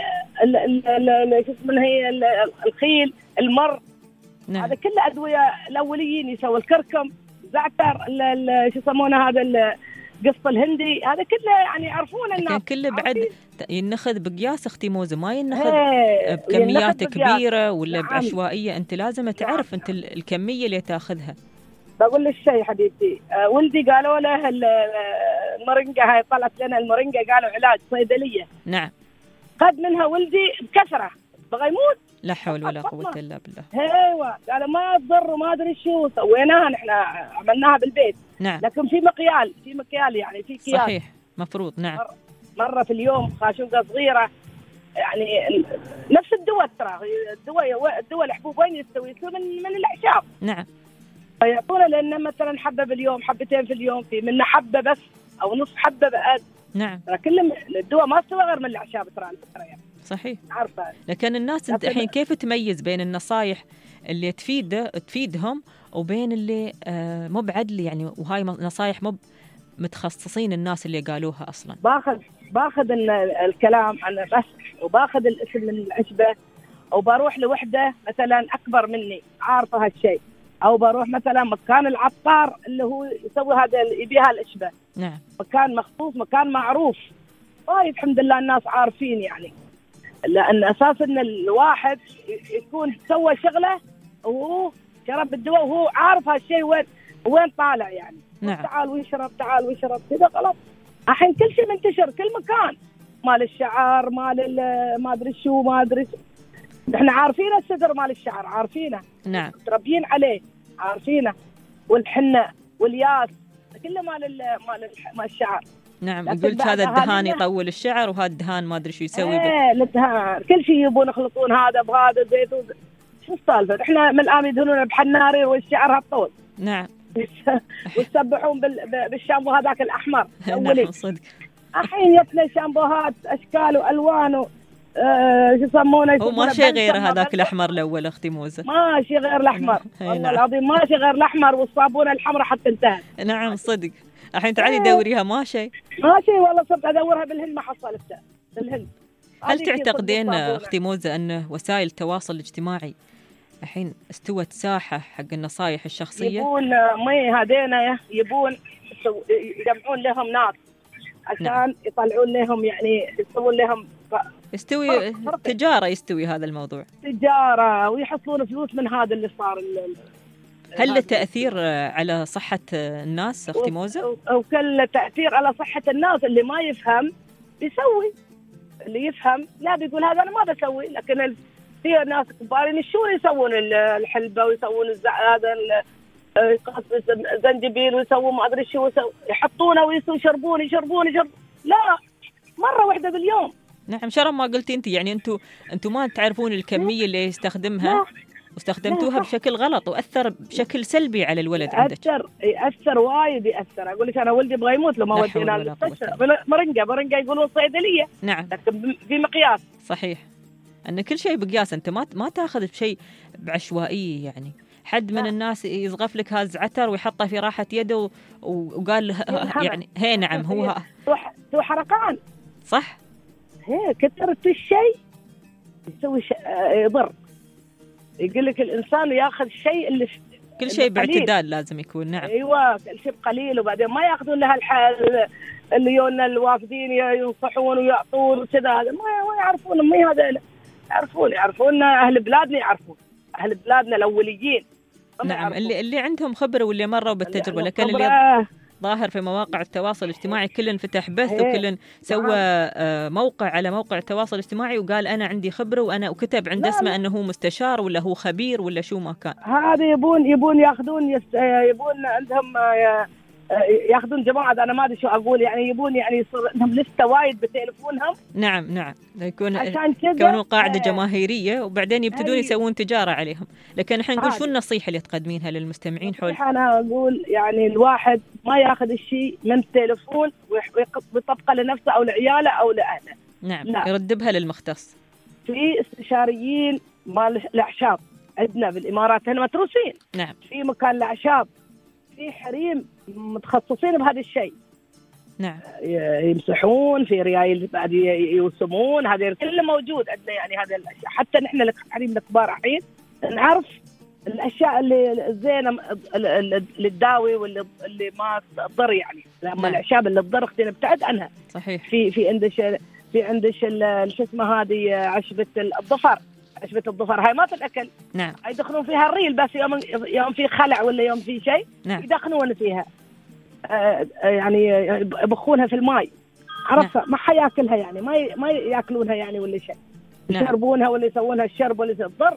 شو اسمه هي الخيل، المر. نعم. هذا كله ادويه الاوليين يسوي الكركم، زعتر، شو يسمونه هذا القص الهندي، هذا كله يعني يعرفون الناس. لكن كله بعد ينخذ بقياس اختي موزه، ما ينخذ ايه بكميات كبيره ولا نعم. بعشوائيه. انت لازم تعرف انت الكميه اللي تاخذها. بقول لك شيء حبيبتي، أه ولدي قالوا له المرنجة هاي طلعت لنا المرنجة، قالوا علاج صيدلية. نعم. خذ منها ولدي بكثرة بغى يموت. لا حول ولا قوة إلا بالله. ايوه قالوا ما تضر وما ادري شو، سويناها نحن عملناها بالبيت. نعم. لكن في مقيال في مقيال يعني في كياس. صحيح مفروض. نعم. مرة, مرة في اليوم خاشوقة صغيرة يعني نفس الدواء ترى الدواء الدواء الحبوب وين يستوي؟ يستوي من من الأعشاب. نعم. فيعطونا لأنه مثلا حبة باليوم، حبتين في اليوم، في منه حبة بس أو نص حبة بعد. نعم. ترى كل الدواء ما استوى غير من الأعشاب ترى يعني. صحيح. عارفة. لكن الناس انت الحين كيف تميز بين النصائح اللي تفيد تفيدهم وبين اللي آه مو بعدل يعني، وهاي نصائح مو متخصصين الناس اللي قالوها اصلا؟ باخذ باخذ الكلام عن بس، وباخذ الاسم من العشبه، وبروح لوحده مثلا اكبر مني عارفه هالشيء، او بروح مثلا مكان العطار اللي هو يسوي هذا يبيها العشبه. نعم. مكان مخصوص، مكان معروف. طيب الحمد لله الناس عارفين يعني، لأن أساس إن الواحد يكون سوى شغلة وهو شرب الدواء وهو عارف هالشيء وين وين طالع يعني. نعم. تعال ويشرب، تعال ويشرب، كذا غلط. الحين كل شيء منتشر كل مكان، مال الشعر، مال ما أدري شو، ما أدري شو. إحنا عارفين الصدر مال الشعر، عارفينه. نعم. متربيين عليه، عارفينه. والحنة والياس كله مال مال مال الشعر. نعم. قلت هذا الدهان يطول الشعر وهذا الدهان ما ادري شو يسوي. ايه الدهان كل شيء يبون يخلطون هذا بهذا زيت وز... شو السالفه؟ احنا من الان يدهنون بحناري والشعر هالطول. نعم. ويسبحون بال... بالشامبو هذاك الاحمر. نعم صدق. الحين يطلع شامبوهات اشكال والوان و... آه شو يسمونه؟ هو ما شيء غير هذاك الاحمر الاول اختي موزه. ما شيء غير الاحمر. والله نعم. العظيم ما شيء غير الاحمر والصابونه الحمراء حتى انتهت. نعم صدق. الحين تعالي دوريها ما شيء. ما شيء والله صرت ادورها بالهند ما حصلتها بالهند. هل تعتقدين اختي موزه ان وسائل التواصل الاجتماعي الحين استوت ساحه حق النصائح الشخصيه؟ يبون مي هذينا يبون يجمعون لهم ناس عشان نعم. يطلعون لهم يعني يسوون لهم يستوي تجاره، يستوي هذا الموضوع تجاره ويحصلون فلوس من هذا اللي صار. هل له تأثير على صحة الناس أختي موزة؟ وكل تأثير على صحة الناس. اللي ما يفهم يسوي، اللي يفهم لا بيقول هذا أنا ما بسوي. لكن في ناس كبار يشون يسوون الحلبة ويسوون هذا الزنجبيل ويسوون ما أدري شو يحطونه ويشربون يشربون يشربون. لا مرة واحدة باليوم. نعم شرم ما قلتي أنت يعني أنتوا أنتوا ما تعرفون الكمية اللي يستخدمها. لا. واستخدمتوها بشكل غلط وأثر بشكل سلبي على الولد عندك. يأثر يأثر وايد يأثر. أقول لك أنا ولدي يبغى يموت لو ما ودينا المستشفى. مرنجة مرنجة يقولون صيدلية. نعم. لكن في مقياس. صحيح. أن كل شيء بقياس. أنت ما ما تأخذ بشيء بعشوائية يعني. حد من الناس يصغف لك هذا الزعتر ويحطه في راحة يده وقال يعني هي نعم هو هو حرقان. صح. هي كثرت الشيء يسوي يضر. يقول لك الإنسان يأخذ شيء اللي كل شيء باعتدال لازم يكون. نعم. أيوة كل شيء قليل وبعدين ما يأخذون لها الحال اللي يون الوافدين ينصحون ويعطون وكذا. هذا ما ما يعرفون. ما هذا يعرفون يعرفون أهل بلادنا يعرفون أهل بلادنا الأوليين. نعم اللي اللي عندهم خبرة واللي مروا بالتجربة. لكن اللي ظاهر في مواقع التواصل الاجتماعي كل فتح بث وكل سوى موقع على موقع التواصل الاجتماعي وقال أنا عندي خبرة وأنا وكتب عند اسمه أنه هو مستشار ولا هو خبير ولا شو ما كان. هذا يبون يبون ياخذون يبون عندهم ياخذون جماعة أنا ما أدري شو أقول يعني يبون يعني يصير لهم لستة وايد بتليفونهم. نعم نعم يكون عشان كذا يكونوا قاعدة آه جماهيرية وبعدين يبتدون أي. يسوون تجارة عليهم. لكن احنا نقول هذه. شو النصيحة اللي تقدمينها للمستمعين حول؟ أنا أقول يعني الواحد ما ياخذ الشيء من التليفون ويطبقه لنفسه أو لعياله أو لأهله. نعم لا. يردبها للمختص. في استشاريين مال الأعشاب عندنا بالإمارات هنا متروسين. نعم. في مكان الأعشاب في حريم متخصصين بهذا الشيء. نعم. يمسحون في ريايل بعد يوسمون هذا كله موجود عندنا يعني هذا الأشياء. حتى نحن الحريم الكبار الحين نعرف الأشياء اللي زينة اللي تداوي واللي اللي ما تضر يعني. لما نعم. الأعشاب اللي تضر اختنا نبتعد عنها. صحيح. في في عندش في عندش شو اسمه هذه عشبة الظفر. عشبة الظفر هاي ما تتأكل. نعم. يدخلون فيها الريل بس يوم يوم في خلع ولا يوم في شيء. نعم. يدخلون فيها آه يعني يبخونها في الماء. عرفت. نعم. ما حياكلها يعني ما ي... ما ياكلونها يعني ولا شيء. نعم. يشربونها ولا يسوونها الشرب ولا يضر.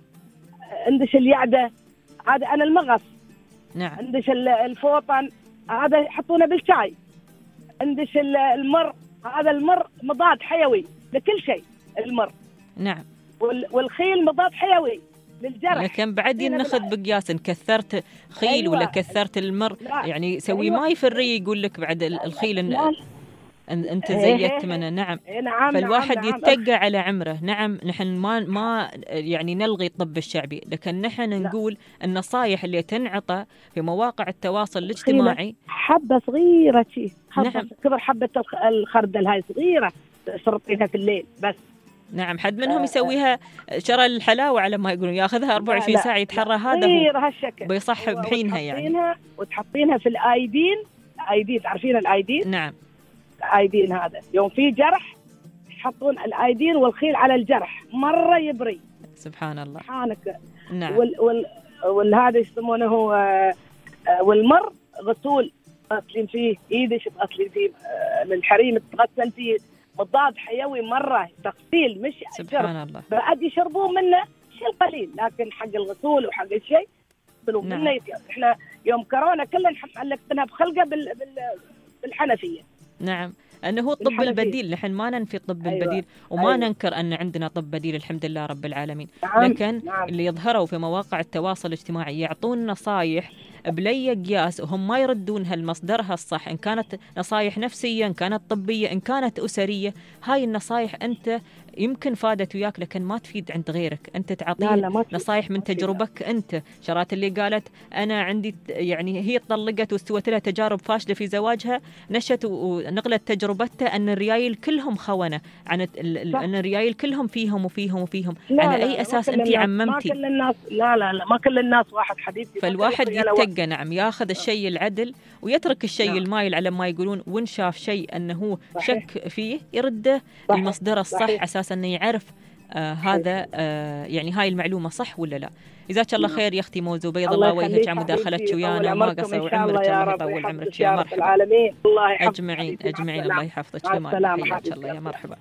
عندش اليعدة هذا أنا المغص. نعم. عندش الفوطن هذا يحطونه بالشاي. عندش المر هذا المر مضاد حيوي لكل شيء المر. نعم. والخيل مضاد حيوي للجرح. لكن بعد ينخذ بقياس إن كثرت خيل أيوة. ولا كثرت المر لا. يعني سوي أيوة. ماي في الري يقول لك بعد الخيل إن أنت زيدت منه. نعم. نعم. فالواحد نعم. يتقى على عمره. نعم نحن ما ما يعني نلغي الطب الشعبي لكن نحن نقول النصائح اللي تنعطى في مواقع التواصل الاجتماعي حبة صغيرة شيء. نعم. كبر حبة الخردل هاي صغيرة تشرطينها في الليل بس. نعم. حد منهم يسويها شرى الحلاوة على ما يقولون ياخذها أربعة وعشرين ساعة يتحرى هذا هو بيصح بحينها يعني. وتحطينها في الآيدين. آيدين تعرفين الآيدين؟ نعم. الآيدين هذا يوم في جرح يحطون الآيدين والخيل على الجرح مرة يبري. سبحان الله. سبحانك. نعم. وال وال والهذا يسمونه والمر غسول تغسلين فيه ايدك تغسلين فيه للحريم تغسل فيه مضاد حيوي مرة تغسيل مش سبحان الله. بعد يشربون منه شيء قليل لكن حق الغسول وحق الشيء يغسلون نعم. منه. احنا يوم كورونا كلنا علقتنا بخلقه بال بالحنفية. نعم. أنه هو الطب البديل. نحن ما ننفي الطب أيوة. البديل وما أيوة. ننكر أن عندنا طب بديل الحمد لله رب العالمين. نعم. لكن نعم. اللي يظهروا في مواقع التواصل الاجتماعي يعطون نصايح بلي قياس وهم ما يردونها لمصدرها الصح. إن كانت نصايح نفسية إن كانت طبية إن كانت أسرية. هاي النصايح أنت يمكن فادت وياك لكن ما تفيد عند غيرك. أنت تعطيه نصايح من تجربك أنت. شرات اللي قالت أنا عندي يعني هي طلقت واستوت لها تجارب فاشلة في زواجها نشت ونقلت تجربتها أن الريايل كلهم خونة عن أن الريايل كلهم فيهم وفيهم وفيهم. على أي أساس أنت عممتي؟ ما كل الناس لا لا لا ما كل الناس واحد حديثي. فالواحد يتقى. نعم. ياخذ الشيء العدل ويترك الشيء نعم. المايل على ما يقولون. وإن شاف شيء أنه شك فيه يرده المصدر الصح أساس أنه يعرف آه هذا آه يعني هاي المعلومة صح ولا لا. جزاك الله خير يا أختي موزو بيض الله وجهك على مداخلتك ويانا وما قصر عمرك الله يطول عمرك يا مرحبا. العالمين الله يحفظك. أجمعين أجمعين الله يحفظك. حياك الله يا مرحبا.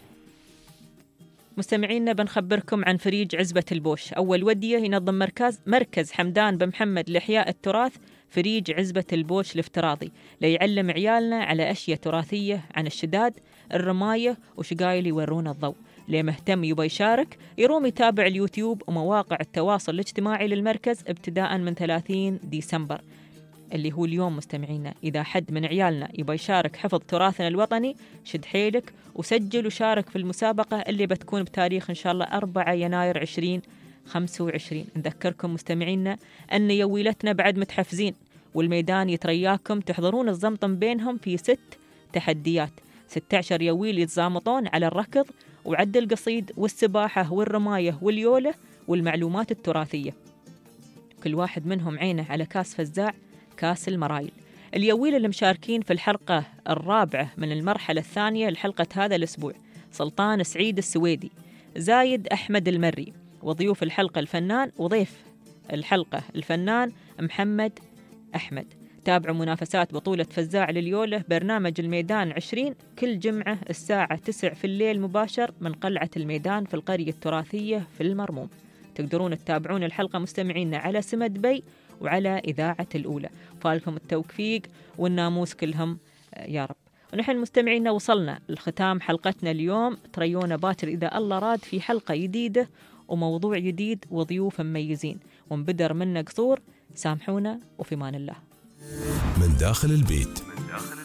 مستمعينا بنخبركم عن فريج عزبة البوش. أول ودية ينظم مركز مركز حمدان بن محمد لإحياء التراث فريج عزبة البوش الافتراضي ليعلم عيالنا على أشياء تراثية عن الشداد الرماية وشقايل يورونا الضوء. اللي مهتم يبغى يشارك يروم يتابع اليوتيوب ومواقع التواصل الاجتماعي للمركز ابتداء من ثلاثين ديسمبر اللي هو اليوم. مستمعينا إذا حد من عيالنا يبغى يشارك حفظ تراثنا الوطني شد حيلك وسجل وشارك في المسابقة اللي بتكون بتاريخ إن شاء الله أربعة يناير عشرين خمسة وعشرين. نذكركم مستمعينا أن يويلتنا بعد متحفزين والميدان يترياكم تحضرون الزمطم بينهم في ست تحديات. ستة عشر يويل يتزامطون على الركض وعد القصيد والسباحة والرماية واليولة والمعلومات التراثية. كل واحد منهم عينه على كاس فزاع كاس المرايل. اليويل اللي مشاركين في الحلقة الرابعة من المرحلة الثانية لحلقة هذا الأسبوع سلطان سعيد السويدي زايد أحمد المري وضيوف الحلقة الفنان وضيف الحلقة الفنان محمد أحمد. تابعوا منافسات بطولة فزاع لليولة برنامج الميدان عشرين كل جمعة الساعة تسعة في الليل مباشر من قلعة الميدان في القرية التراثية في المرموم. تقدرون تتابعون الحلقة مستمعينا على سمد بي وعلى إذاعة الأولى. فالكم التوفيق والناموس كلهم يا رب. ونحن مستمعينا وصلنا لختام حلقتنا اليوم. تريونا باكر إذا الله راد في حلقة جديدة وموضوع جديد وضيوف مميزين، وانبدر منا قصور. سامحونا وفي مان الله. من داخل البيت.